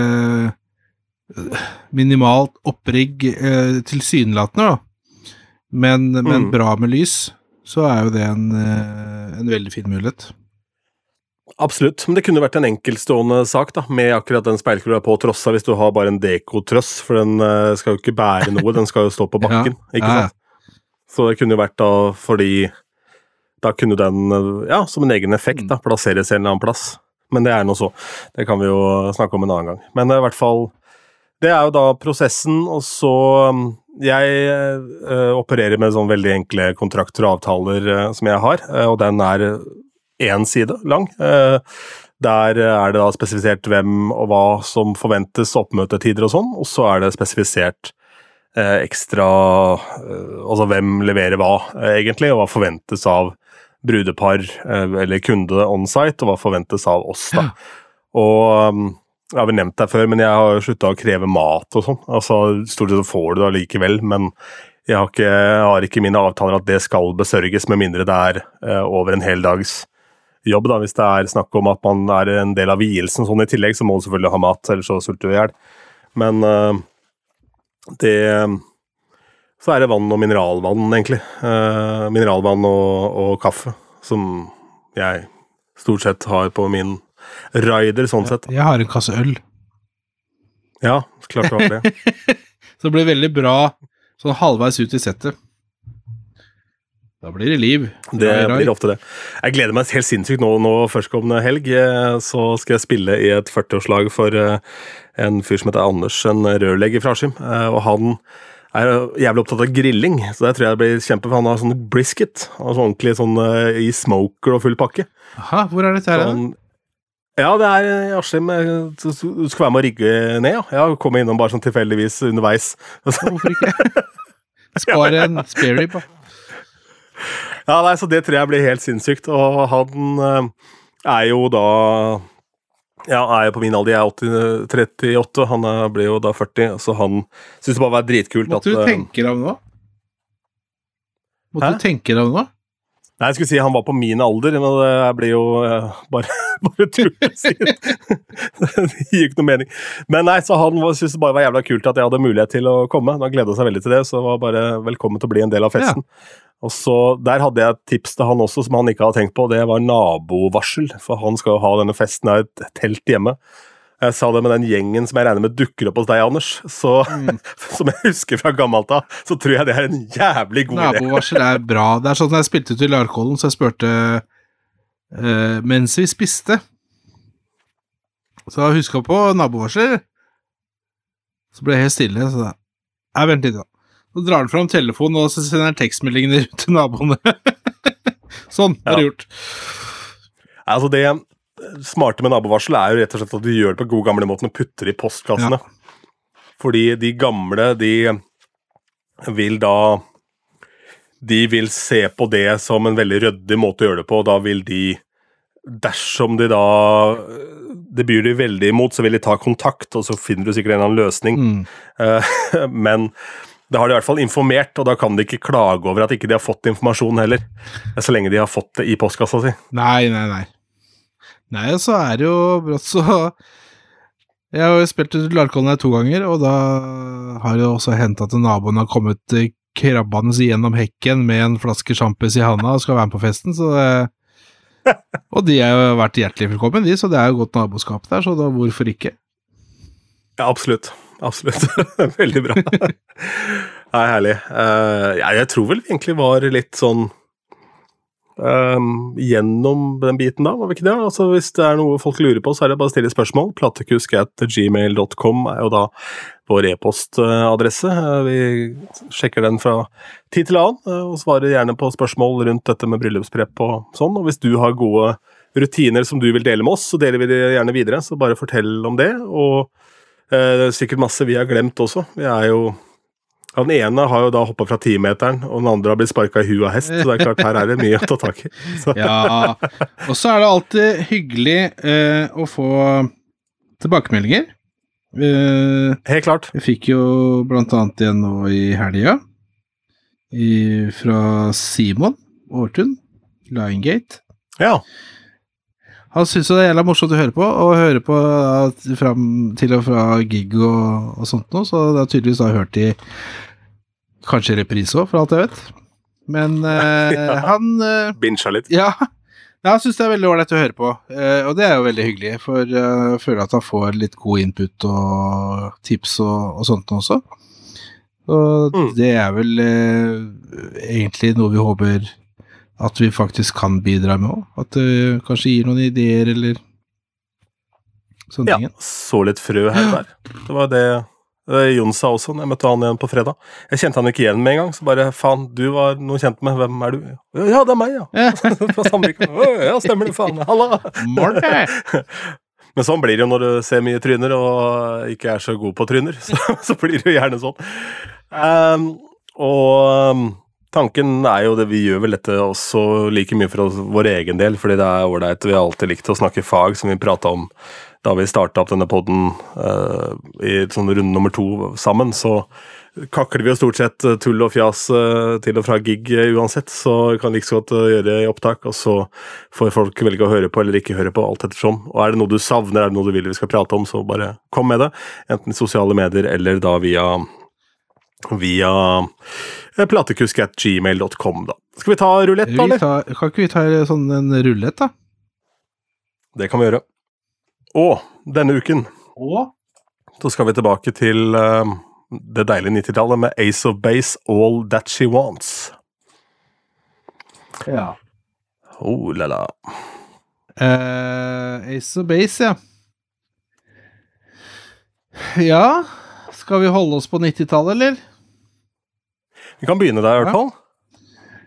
eh, minimalt opprigg eh, tilsynelatende, da. Men, mm. men bra med lys, så er jo det en, en veldig fin mulighet. Absolutt, men det kunne vært en enkeltstående sak da, med akkurat den speilkula på trossa, hvis du har bare en dekotrøss, for den uh, skal jo ikke bære noe, den skal jo stå på bakken, ja, ikke sant? Ja. Så det kunne jo vært da, fordi da kunne den, ja, som en egen effekt da, plasseres en eller annen plass. Men det er noe så, det kan vi jo snakke om en annen gang. Men uh, i hvert fall, det er jo da prosessen, og så um, jeg uh, opererer med sånn veldig enkle kontrakter og avtaler uh, som jeg har, uh, og den er en side lang. Eh, der er det da spesifisert hvem og hva som forventes oppmøtetider og sånn, og så er det spesifisert eh, ekstra eh, altså hvem leverer hva, eh, egentlig, og hva forventes av brudepar eh, eller kunde on-site, og hva forventes av oss, da. Og um, jeg har vel nevnt det før, men jeg har sluttet å kreve mat og sånn. Altså, stort sett får du det likevel, men jeg har ikke, jeg har ikke mine avtaler at det skal besørges, med mindre det er eh, over en hel dags jobb, da. Hvis det er snakk om at man er en del av vielsen sånn i tillegg, så må du selvfølgelig ha mat, ellers så sulter du ihjel. Men eh, det så er det vann og mineralvann, egentlig. Eh, mineralvann og, og kaffe, som jeg stort sett har på min rider, sånn sett. Jeg har en kasse øl. Ja, klart du har det. Så det blir veldig bra, sånn halvveis ut i settet. Da blir det liv. Det blir ofte det. Jeg gleder meg helt sinnssykt nå, nå førstkommende helg, så skal jeg spille i et førti-årslag for en fyr som heter Anders, en rørlegger fra Askim, og han er jævlig opptatt av grilling, så det tror jeg blir kjempe, for han har sånn brisket, altså ordentlig sånn uh, i smoker og full pakke. Aha, hvor er dette her? Sånn, ja, det er i Askim, du skal være med å rigge ned, ja. Jeg kommer innom bare sånn tilfeldigvis underveis. Hvorfor ikke? Spare en spare rib, da. Ja, nei, så det tror jeg blir helt sinnssykt, og han uh, er jo da Ja, jeg er jo på min alder, jeg er åtti, trettiåtte, han er, blir jo da førti, så han synes det bare var dritkult. Måtte at, du tenke deg om nå? Måtte Hæ? du tenke deg om nå? Nei, jeg skulle si han var på min alder, men det blir jo uh, bare, bare tull å si. Det gir ikke noe mening. Men nei, så han synes det bare var jævla kult at jeg hadde mulighet til å komme. Han gledet seg veldig til det, så det var bare velkommen til å bli en del av festen. Ja. Og så, der hadde jeg et tips til han også, som han ikke hadde tenkt på, det var nabovarsel, for han skal jo ha denne festen av et telt hjemme. Jeg sa det med den gjengen som jeg regner med dukker opp hos deg, Anders, så, mm. som jeg husker fra gammelt av, så tror jeg det er en jævlig god idé. Nabovarsel er bra. Det er sånn at jeg spilte ut i Larkollen, så jeg spurte uh, mens vi spiste. Så jeg husket på nabovarsel, så ble jeg helt stille, så da, jeg vent litt da. Så drar han fram telefonen, og så sender han tekstmeldingene ut til naboene. Sånn, det er ja. gjort. Altså det smarte med nabovarsel er jo rett og slett at du gjør det på god gamle måten og putter i postkassene. Ja. Fordi de gamle, de vil da de vil se på det som en veldig ryddig måte å gjøre det på, og da vil de, dersom de da det byr de veldig imot, så vil de ta kontakt, og så finner du sikkert en eller annen løsning. Mm. Men det har de i hvert fall informert, og da kan de ikke klage over at ikke de har fått informasjon heller, så lenge de har fått det i postkassa si. Nei, nei, nei. Nei, så er det jo brått så... Jeg har jo spilt ut Larkollen her to ganger, og da har det jo også hendt at naboen har kommet krabbende gjennom hekken med en flaske sjampis i handa og skal være med på festen, så det... Og de har jo vært hjertelig velkommen, de, så det er jo godt naboskap der, så da hvorfor ikke? Ja, absolutt. Absolutt. Veldig bra. Nei, herlig. Uh, ja, jeg tror vel egentlig var litt sånn um, gjennom den biten da, var vi ikke det? Altså, hvis det er noe folk lurer på, så er det bare å stille spørsmål. plattekusk at gmail dot com er jo da vår e-postadresse. Vi sjekker den fra tid til annen, og svarer gjerne på spørsmål rundt dette med bryllupsprepp og sånn. Og hvis du har gode rutiner som du vil dele med oss, så deler vi det gjerne videre, så bare fortell om det, og det er sikkert masse vi har glemt også. Vi er jo, ja, den ene har jo da hoppet fra ti-meteren, og den andre har blitt sparket i huet av hest, så det er klart, her er det mye å ta tak i. Så. Ja, og så er det alltid hyggelig eh, å få tilbakemeldinger. Eh, Helt klart. Jeg fikk jo blant annet igjen nå i helga, i, fra Simon Årtun, Liongate. Ja. Han synes det er jævla morsomt å høre på, og høre på frem, til og fra gig og, og sånt nå, så det har tydeligvis da hørt i kanskje reprise også, for alt jeg vet. Men eh, ja, han... Eh, Binsja litt. Ja, han synes det er veldig ålreit å høre på, eh, og det er jo veldig hyggelig, for jeg føler at han får litt god input og tips og, og sånt også. Og mm. det er vel eh, egentlig noe vi håper at vi faktisk kan bidra med også. At det kanskje gir noen ideer, eller sånne ja, ting. Ja, så litt frø her der. Det var det, det Jon sa også, når jeg møtte han igjen på fredag. Jeg kjente han ikke igjen med en gang, så bare, faen, du var noe kjent med, hvem er du? Ja, det er meg, ja. Fra Sandvika. Ja, stemmer det, faen. Halla! Morgen! Men sånn blir det jo når du ser mye tryner, og ikke er så god på tryner, så, så blir det jo gjerne sånn. Um, og um, tanken er jo det, vi gjør vel dette også like mye for oss, vår egen del, fordi det er ordentlig, vi har alltid likt å snakke fag, som vi pratet om da vi startet opp denne podden uh, i sånn runde nummer to sammen, så kakler vi jo stort sett tull og fjas uh, til og fra gig uh, uansett, så vi kan like så godt uh, gjøre i opptak, og så får folk velge å høre på eller ikke høre på, alt ettersom. Og er det noe du savner, er det noe du vil vi skal prate om, så bare kom med det, enten i sosiale medier eller da via via uh, platekusk at gmail dot com da. Skal vi ta rulett da, eller? Ta, kan ikke vi ta sånn en rulett da? Det kan vi gjøre. Og denne uken Og? så skal vi tilbake til uh, det deilige nittitallet med Ace of Base, All That She Wants. Ja. Oh, lala. Uh, Ace of Base, ja. Ja, skal vi holde oss på nittitallet, eller? Vi kan begynne der i hvert Ja. fall.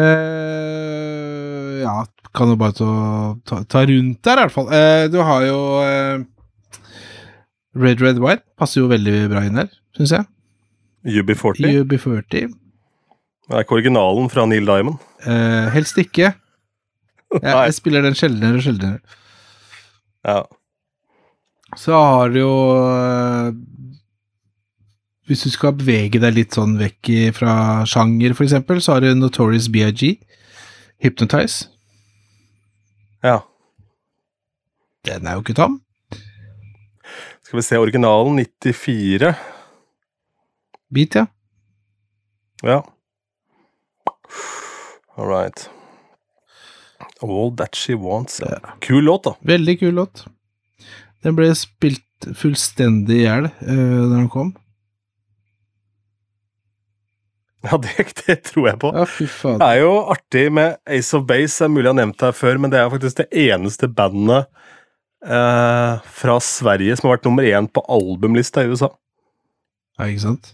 Uh, ja, kan jo bare ta, ta, ta rundt der i hvert fall. Uh, du har jo uh, Red Red Wine, passer jo veldig bra inn der, synes jeg. U B førti. U B førti. Det er ikke originalen fra Neil Diamond. Uh, helst ikke. Jeg, Nei. jeg spiller den sjeldnere og sjeldnere. Ja. Så har du jo uh, hvis du skal bevege deg litt sånn vekk i, fra sjanger, for eksempel, så har du Notorious B I G, Hypnotize. Ja. Den er jo ikke tom. Skal vi se, originalen nittifire. Beat, ja. Ja. All right. All That She Wants. Ja. Kul låt da. Veldig kul låt. Den ble spilt fullstendig i hjel uh, når den kom. Ja, det, det tror jeg på. Ja, fy faen. Det er jo artig med Ace of Base, er mulig jeg har nevnt det her før, men det er faktisk det eneste bandet eh, fra Sverige som har vært nummer én på albumlista i U S A. Ja, ikke sant?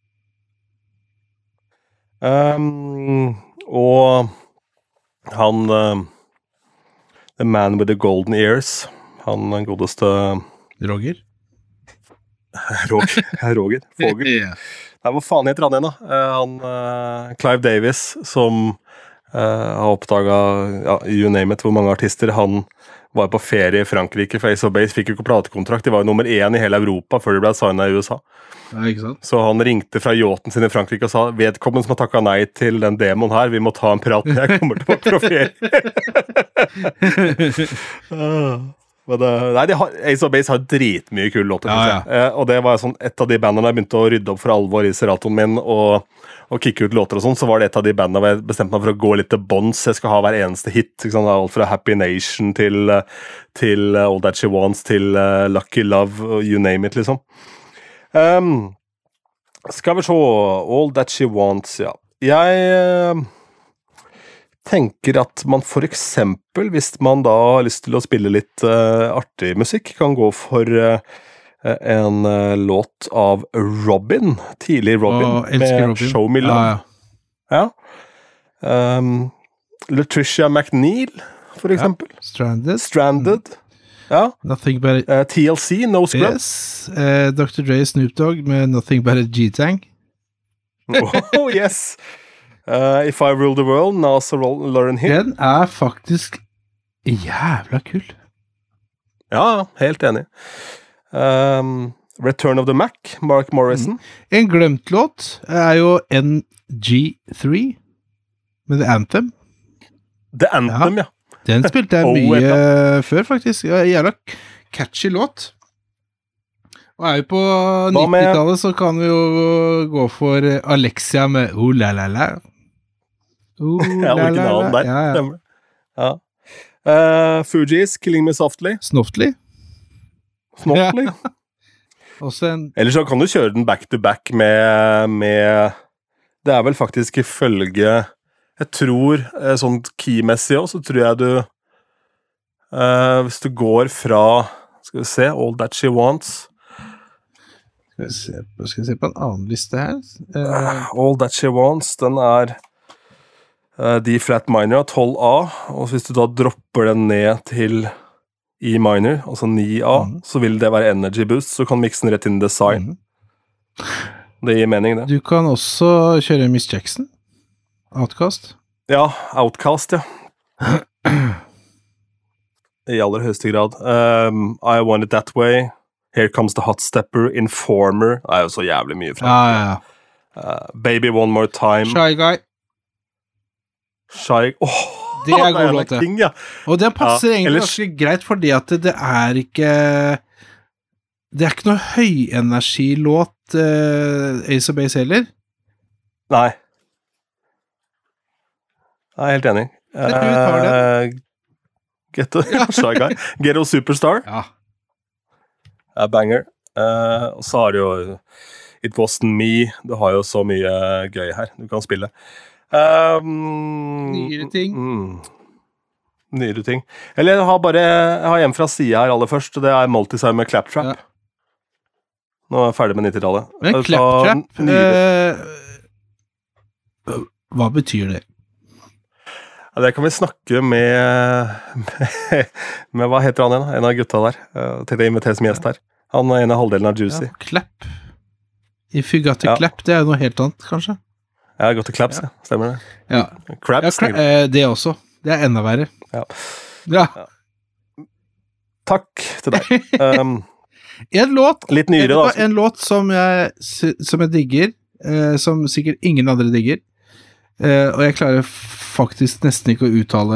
Um, og han uh, The Man with the Golden Ears, han den godeste Roger? Roger, Roger Fogel. Ja. Nei, hva faen heter han igjen da? Uh, han, uh, Clive Davis, som uh, har oppdaget, ja, you name it, hvor mange artister. Han var på ferie i Frankrike, for Ace of Base fikk jo ikke platekontrakt. De var jo nummer én i hele Europa før de ble signet i U S A. Ja, ikke sant? Så han ringte fra yachten sin i Frankrike og sa, vedkommende som har takket nei til den demoen her, vi må ta en prat når jeg kommer tilbake fra ferie. uh. Men det, nei, de har, Ace of Base har dritmye kule låter, Ja, synes jeg. ja. Eh, og det var sånn, et av de bandene jeg begynte å rydde opp for alvor i Seratoen min, og, og kicke ut låter og sånn, så var det et av de bandene hvor jeg bestemte meg for å gå litt til bonds. Jeg skal ha hver eneste hit, ikke sant? Alt fra Happy Nation til, til uh, All That She Wants, til uh, Lucky Love, you name it, liksom. Um, skal vi se, All That She Wants, ja. Jeg... Uh, tenker at man for eksempel, hvis man da har lyst til å spille litt uh, artig musikk, kan gå for uh, en uh, låt av Robin, tidlig Robin, Åh, elsker med Robin. Show Me Love. Ja, ja. Ja. Um, Latricia McNeil, for eksempel. Stranded. Stranded. Ja. Nothing but Uh, T L C, No Scrubs. Yes. Uh, doktor Dre Snoop Dogg med Nothing but a G-Tang. Oh, yes! Uh, If I Rule the World, Nas og Lauryn Hill. Den er faktisk jævla kul. Ja, helt enig. Um, Return of the Mac, Mark Morrison. En glemt låt er jo N G tre med The Anthem. The Anthem, ja. Den spilte jeg Oh, mye et før, faktisk. Ja, jævla catchy låt. Og er jo på Hva med- nittitallet, så kan vi jo gå for Alexia med Oh la la la. Oh, Ja, la, la, originalen la. der. Ja, ja. Stemmer. Ja. Uh, Fugees, Killing Me Softly. Snoftly. Snottly. Også en Eller så kan du kjøre den back to back med, med det er vel faktisk ifølge jeg tror, eh, sånn keymessig også, så tror jeg du eh, hvis du går fra skal vi se, All That She Wants Skal vi se på, skal vi se på en annen liste her. Eh, All That She Wants, den er uh, D-flat minor, tolv A, og hvis du da dropper den ned til E minor, altså ni A, Mhm. så vil det være energy boost, så du kan mikse den rett inn i design. mhm. Det gir mening, det. Du kan også kjøre Miss Jackson. Outcast. Ja, Outcast, ja. I aller høyeste grad. Um, I Want It That Way. Here Comes the Hot Stepper. Informer. Det er jo så jævlig mye fra. Ja, ja, ja. Uh, Baby One More Time. Shy Guy. Shy... Åh! Det er god låt, det. King, ja. Og den passer Ja, egentlig ellers- ganske greit, fordi at det, det er ikke Det er ikke noe høyenergilåt uh, Ace of Base heller. Nei. Jeg er helt enig. Men du tar det. Uh, Ghetto, Shy Guy. Ghetto Superstar. Ja. Er banger. Uh, og så har du jo It Wasn't Me. Du har jo så mye gøy her du kan spille. Um, Nyere ting. Mm, nyere ting. Eller jeg har bare Jeg har en fra siden her aller først, og det er Multiside med Claptrap. Ja. Nå er jeg ferdig med nittitallet. Men Så, Claptrap nyere- uh, Hva betyr det? Ja, det kan vi snakke med, med Med hva heter han igjen? En av gutta der. uh, Til å invitere som gjest her. Han er en av halvdelen av Juicy. Ja, clap. If you got a Ja. clap, det er jo noe helt annet, kanskje. Jeg har gått til Claps, ja. Stemmer det. Ja, Crabs. ja cla eh, det også. Det er enda verre. Ja. Ja. Takk til deg. Um, En låt, litt nyere, en, da. en låt som jeg, som jeg digger, eh, som sikkert ingen andre digger, eh, og jeg klarer faktisk nesten ikke å uttale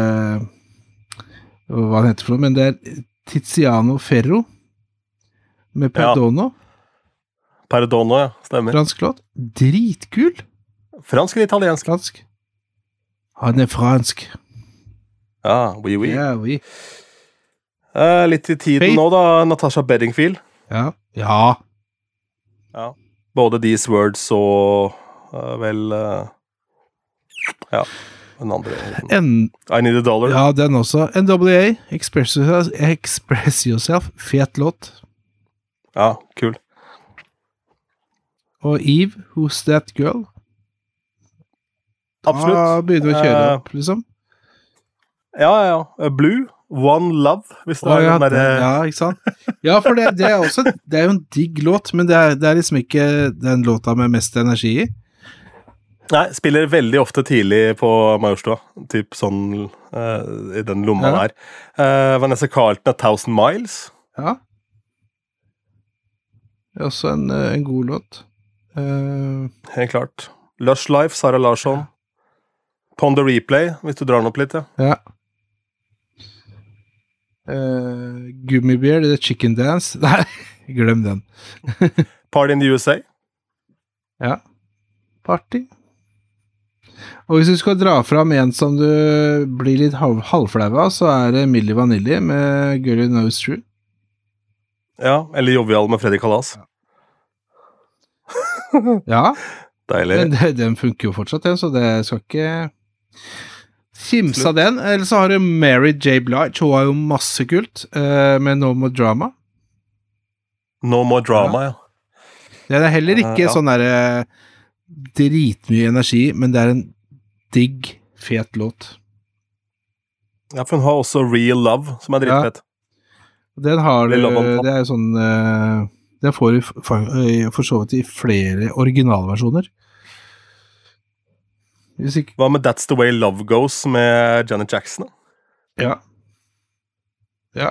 hva den heter for noe, men det er Tiziano Ferro med Perdono, Perdono, ja. Stemmer. fransk låt. Dritkul. Fransk eller italiensk? Fransk. Han er fransk. Ja, oui, oui. Ja, oui. Uh, litt i tiden Faith. nå, da. Natasha Bedingfield. Ja. Ja. Ja. Både These Words og uh, vel uh, Ja, den andre. En, I Need a Dollar. ja, den også. N W A, Express Yourself, Express Yourself. Fet låt. Ja, kul. Og Eve, Who's That Girl? Absolutt. Da begynner vi å kjøre Eh, opp, liksom. Ja, ja, ja. Uh, Blue. One Love, hvis det Å, er ja, den det, derre ja, ikke sant? Ja, for det, det er også Det er jo en digg låt, men det er, det er liksom ikke den låta med mest energi i. Nei, spiller veldig ofte tidlig på Majorstua. Typ sånn uh, i den lomma Ja. der. Uh, Vanessa Carlton, A Thousand Miles. Ja. Det er også en, eh, en god låt. Eh, Helt klart. Lush Life, Sara Larsson. Ponder Replay, hvis du drar den opp litt, ja. ja. Uh, Gummibear, det er Chicken Dance. Nei, glem den. Party in the U S A. Ja. Party. Og hvis du skal dra fram en som du blir litt halv, halvflau av, så er det Milli Vanilli med Girl You Know It's True. Ja, eller Jovial med Freddy Kalas. Ja, Deilig. men det, den funker jo fortsatt, den, så det skal ikke kimse av den. Eller så har du Mary J. Blige, hun har jo masse kult, eh, med No More Drama. No More Drama, ja. Det er heller ikke Eh, ja. sånn der eh, dritmye energi, men det er en digg, fet låt. Ja, for hun har også Real Love, som er dritfett. Den har Lille Love on Top. det er jo sånn eh, den får du for, eh, for så vidt i flere originalversjoner. Hvis ikke Hva med That's The Way Love Goes med Janet Jackson? Da? Ja. Ja.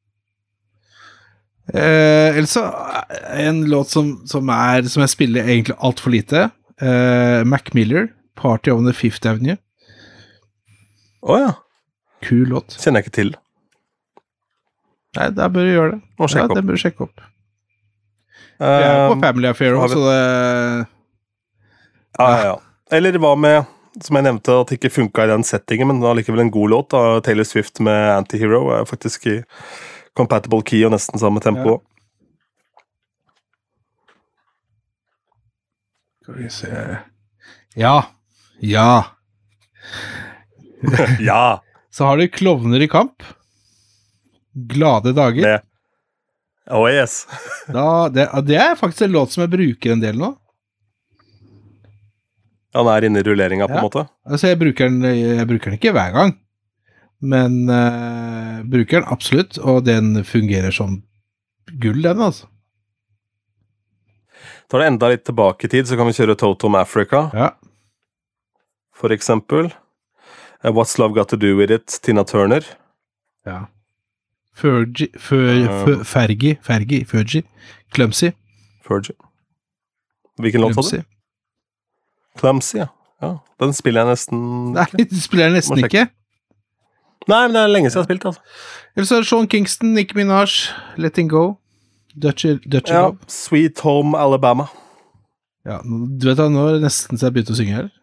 Eh, ellers så en låt som, som er som jeg spiller egentlig alt for lite. Eh, Mac Miller, Party on the Fifth Avenue. Å ja. Kul låt. Kjenner jeg ikke til. Nei, der bør du gjøre det. Må sjekke ja, opp. det bør du sjekke opp. Vi er på Um, Family Affair har også, vi- så det ja, ja, ja. Eller hva med, som jeg nevnte, at det ikke funka i den settingen, men allikevel en god låt av Taylor Swift med Antihero. Er faktisk i compatible key og nesten samme tempo. Skal vi se Ja. Ja. Ja! Så har du Klovner i kamp. Glade dager. Det. Oh yes. Da, det, det er faktisk en låt som jeg bruker en del nå. Han er inne i rulleringa, på en Ja. måte. Altså, jeg bruker den, jeg bruker den ikke hver gang, men uh, bruker den absolutt, og den fungerer som gull, den, altså. Tar det enda litt tilbake i tid, så kan vi kjøre Totem Africa, Ja. for eksempel. Uh, What's Love Got To Do With It, Tina Turner. Ja. Fergie, Fer, Fer, Fergie, Fergie, Fergie, Clumsy. Fergie. Hvilken låt var det? Clumsy. Clumsy, ja. Ja, den spiller jeg nesten Nei, du spiller nesten Må sjekke. ikke. Nei, men det er lenge siden jeg har spilt, altså. Eller så er det Sean Kingston, Nicki Minaj, Letting Go, Dutchy, Dutchy Ja, Love. Sweet Home Alabama. Ja, du vet da, nå er det nesten så jeg begynte å synge her.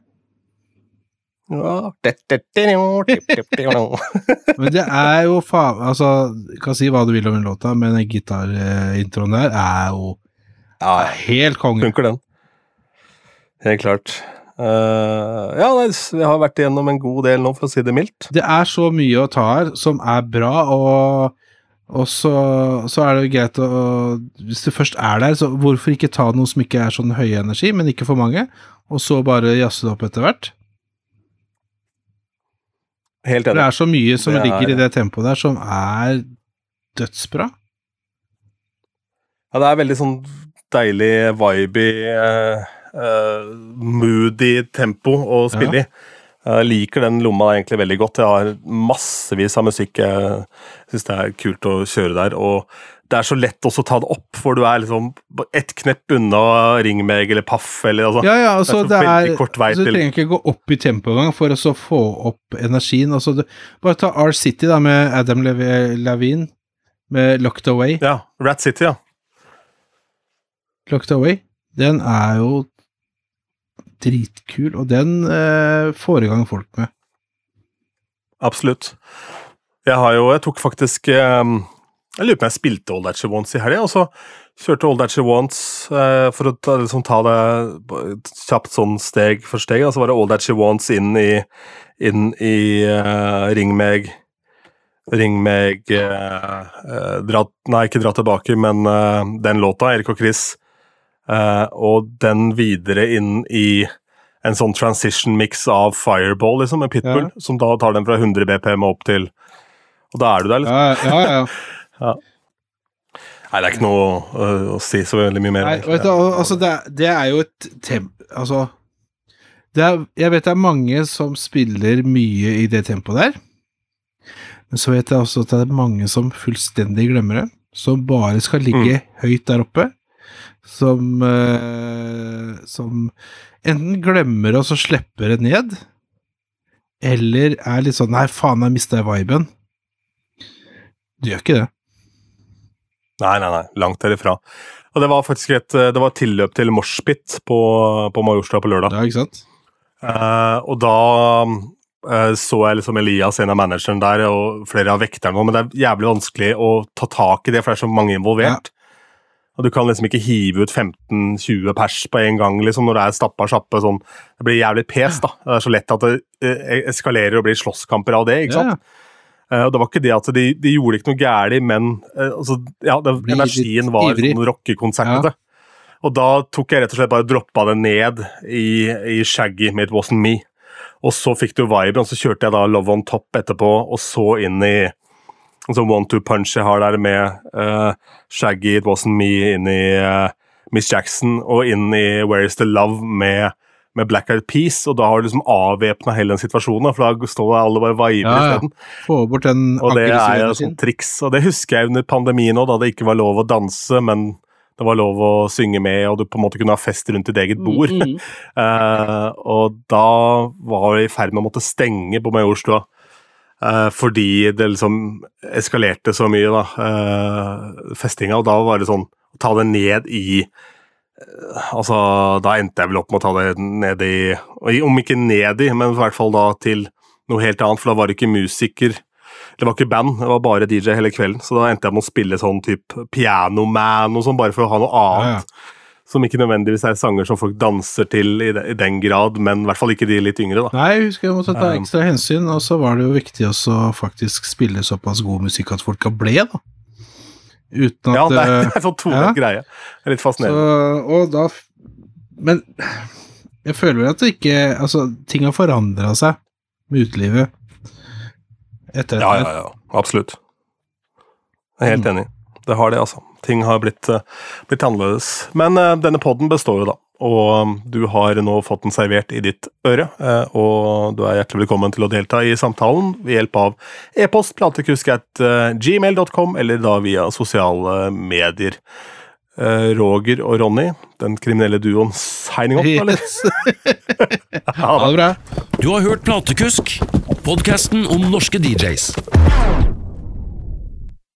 Ja. Men det er jo faen, altså, du kan si hva du vil om en låta, men den gitarintroen der er jo Ja, helt konge. funker den. Helt klart. Uh, ja, nei, vi har vært igjennom en god del nå, for å si det mildt. Det er så mye å ta her som er bra, og, og så, så er det jo greit å, hvis du først er der, så hvorfor ikke ta noe som ikke er sånn høy energi, men ikke for mange, og så bare jazze det opp etter hvert? Helt Det enig. er så mye som Det er- ligger i det tempoet der, som er dødsbra. Ja, det er veldig sånn deilig, vibey, uh, uh, moody tempo å spille i. Jeg liker den lomma egentlig veldig godt. Jeg har massevis av musikk. Jeg synes det er kult å kjøre der, og det er så lett også å ta det opp, for du er liksom ett knepp unna ring meg eller paff, eller altså. Ja, ja, altså det det er så er, veldig kort vei altså, du til- trenger ikke gå opp i tempo engang for å så få opp energien. Altså, det, bare ta R-City da, med Adam Lev- Levine, med Locked Away. Ja, Rat City, ja. Locked Away, den er jo dritkul, og den eh, får i gang folk med. Absolutt. Jeg har jo, jeg tok faktisk um, jeg lurer på om jeg spilte All That She Wants i helgen, og så kjørte All That She Wants uh, for å ta, liksom, ta det kjapt sånn steg for steg, og så var det All That She Wants inn i, inn i uh, Ring meg Ring meg uh, uh, dra, Nei, ikke Dra tilbake, men uh, den låta, Erik og Chris, uh, og den videre inn i en sånn transition mix av Fireball, liksom, med Pitbull, Ja. som da tar den fra hundre B P M opp til, og da er du der, liksom. Ja, ja, ja. Ja. Nei, det er ikke noe uh, å si så veldig mye mer. Nei, vet du, al- altså det, er- det er jo et temp... Altså, det er, jeg vet det er mange som spiller mye i det tempoet der, men så vet jeg også at det er mange som fullstendig glemmer det, som bare skal ligge høyt der oppe, som, eh, som enten glemmer og så slipper det ned, eller er litt sånn, nei faen, jeg mistet viben. Du gjør ikke det. Nei, nei, nei, langt derifra. Og det var faktisk et, det var tilløp til Moshpit på, på Majorstua på lørdag. Ja, ikke sant? Eh, og da eh, så jeg liksom Elias, en av manageren der, og flere av vekterne, men det er jævlig vanskelig å ta tak i det, for det er så mange involvert. Og du kan liksom ikke hive ut femten tjue pers på en gang, liksom, når det er stappa sjappe, sånn. Det blir jævlig pes, da. Det er så lett at det eh, eskalerer og blir slåsskamper av det, ikke sant? Ja. Uh, og det var ikke det at de, de gjorde ikke noe gærlig, men uh, altså, ja, det, Blir energien litt var ivrig. sånn rockekonsertete. Og da tok jeg rett og slett bare droppa det ned i, i Shaggy med It Wasn't Me. Og så fikk du viben, og så kjørte jeg da Love on Top etterpå, og så inn i en sånn one-two-punch jeg har der med uh, Shaggy, It Wasn't Me, inn i uh, Miss Jackson, og inn i Where Is The Love med med Black Eyed Peas, og da har du liksom avvæpnet hele den situasjonen, for da står alle bare viber Ja, i ja. stedet. Få bort den Og det er jo aggressive sånn sin. triks, og det husker jeg under pandemien også, da det ikke var lov å danse, men det var lov å synge med, og du på en måte kunne ha fest rundt ditt eget bord. Mm, Eh, og da var vi i ferd med å måtte stenge på Majorstua, eh, fordi det liksom eskalerte så mye, da, eh, festinga, og da var det sånn, å ta det ned i altså, da endte jeg vel opp med å ta det ned i, om ikke ned i, men i hvert fall da til noe helt annet, for da var det ikke musiker, det var ikke band, det var bare D J hele kvelden, så da endte jeg med å spille sånn type Piano Man og sånn, bare for å ha noe annet, Ja, som ikke nødvendigvis er sanger som folk danser til i, de, i den grad, men i hvert fall ikke de litt yngre, da. Nei, jeg husker jeg måtte ta Um, ekstra hensyn, og så var det jo viktig også å faktisk spille såpass god musikk at folk ble, da. Uten at... Ja, det er, eh, det er sånn tonet ja. greie. Det er litt så, fascinerende. og da... Men jeg føler vel at det ikke... Altså, ting har forandret seg med utelivet etter Ja, dette. ja, ja, absolutt. Jeg er helt enig. Det har det, altså. ting har blitt, blitt annerledes. Men denne podden består jo da, og du har nå fått den servert i ditt øre, og du er hjertelig velkommen til å delta i samtalen ved hjelp av e-post platekusk at gmail punktum com eller da via sosiale medier. Roger og Ronny, den kriminelle duoen signing opp, eller? Yes. Ha det bra. Du har hørt Platekusk, podcasten om norske D Js.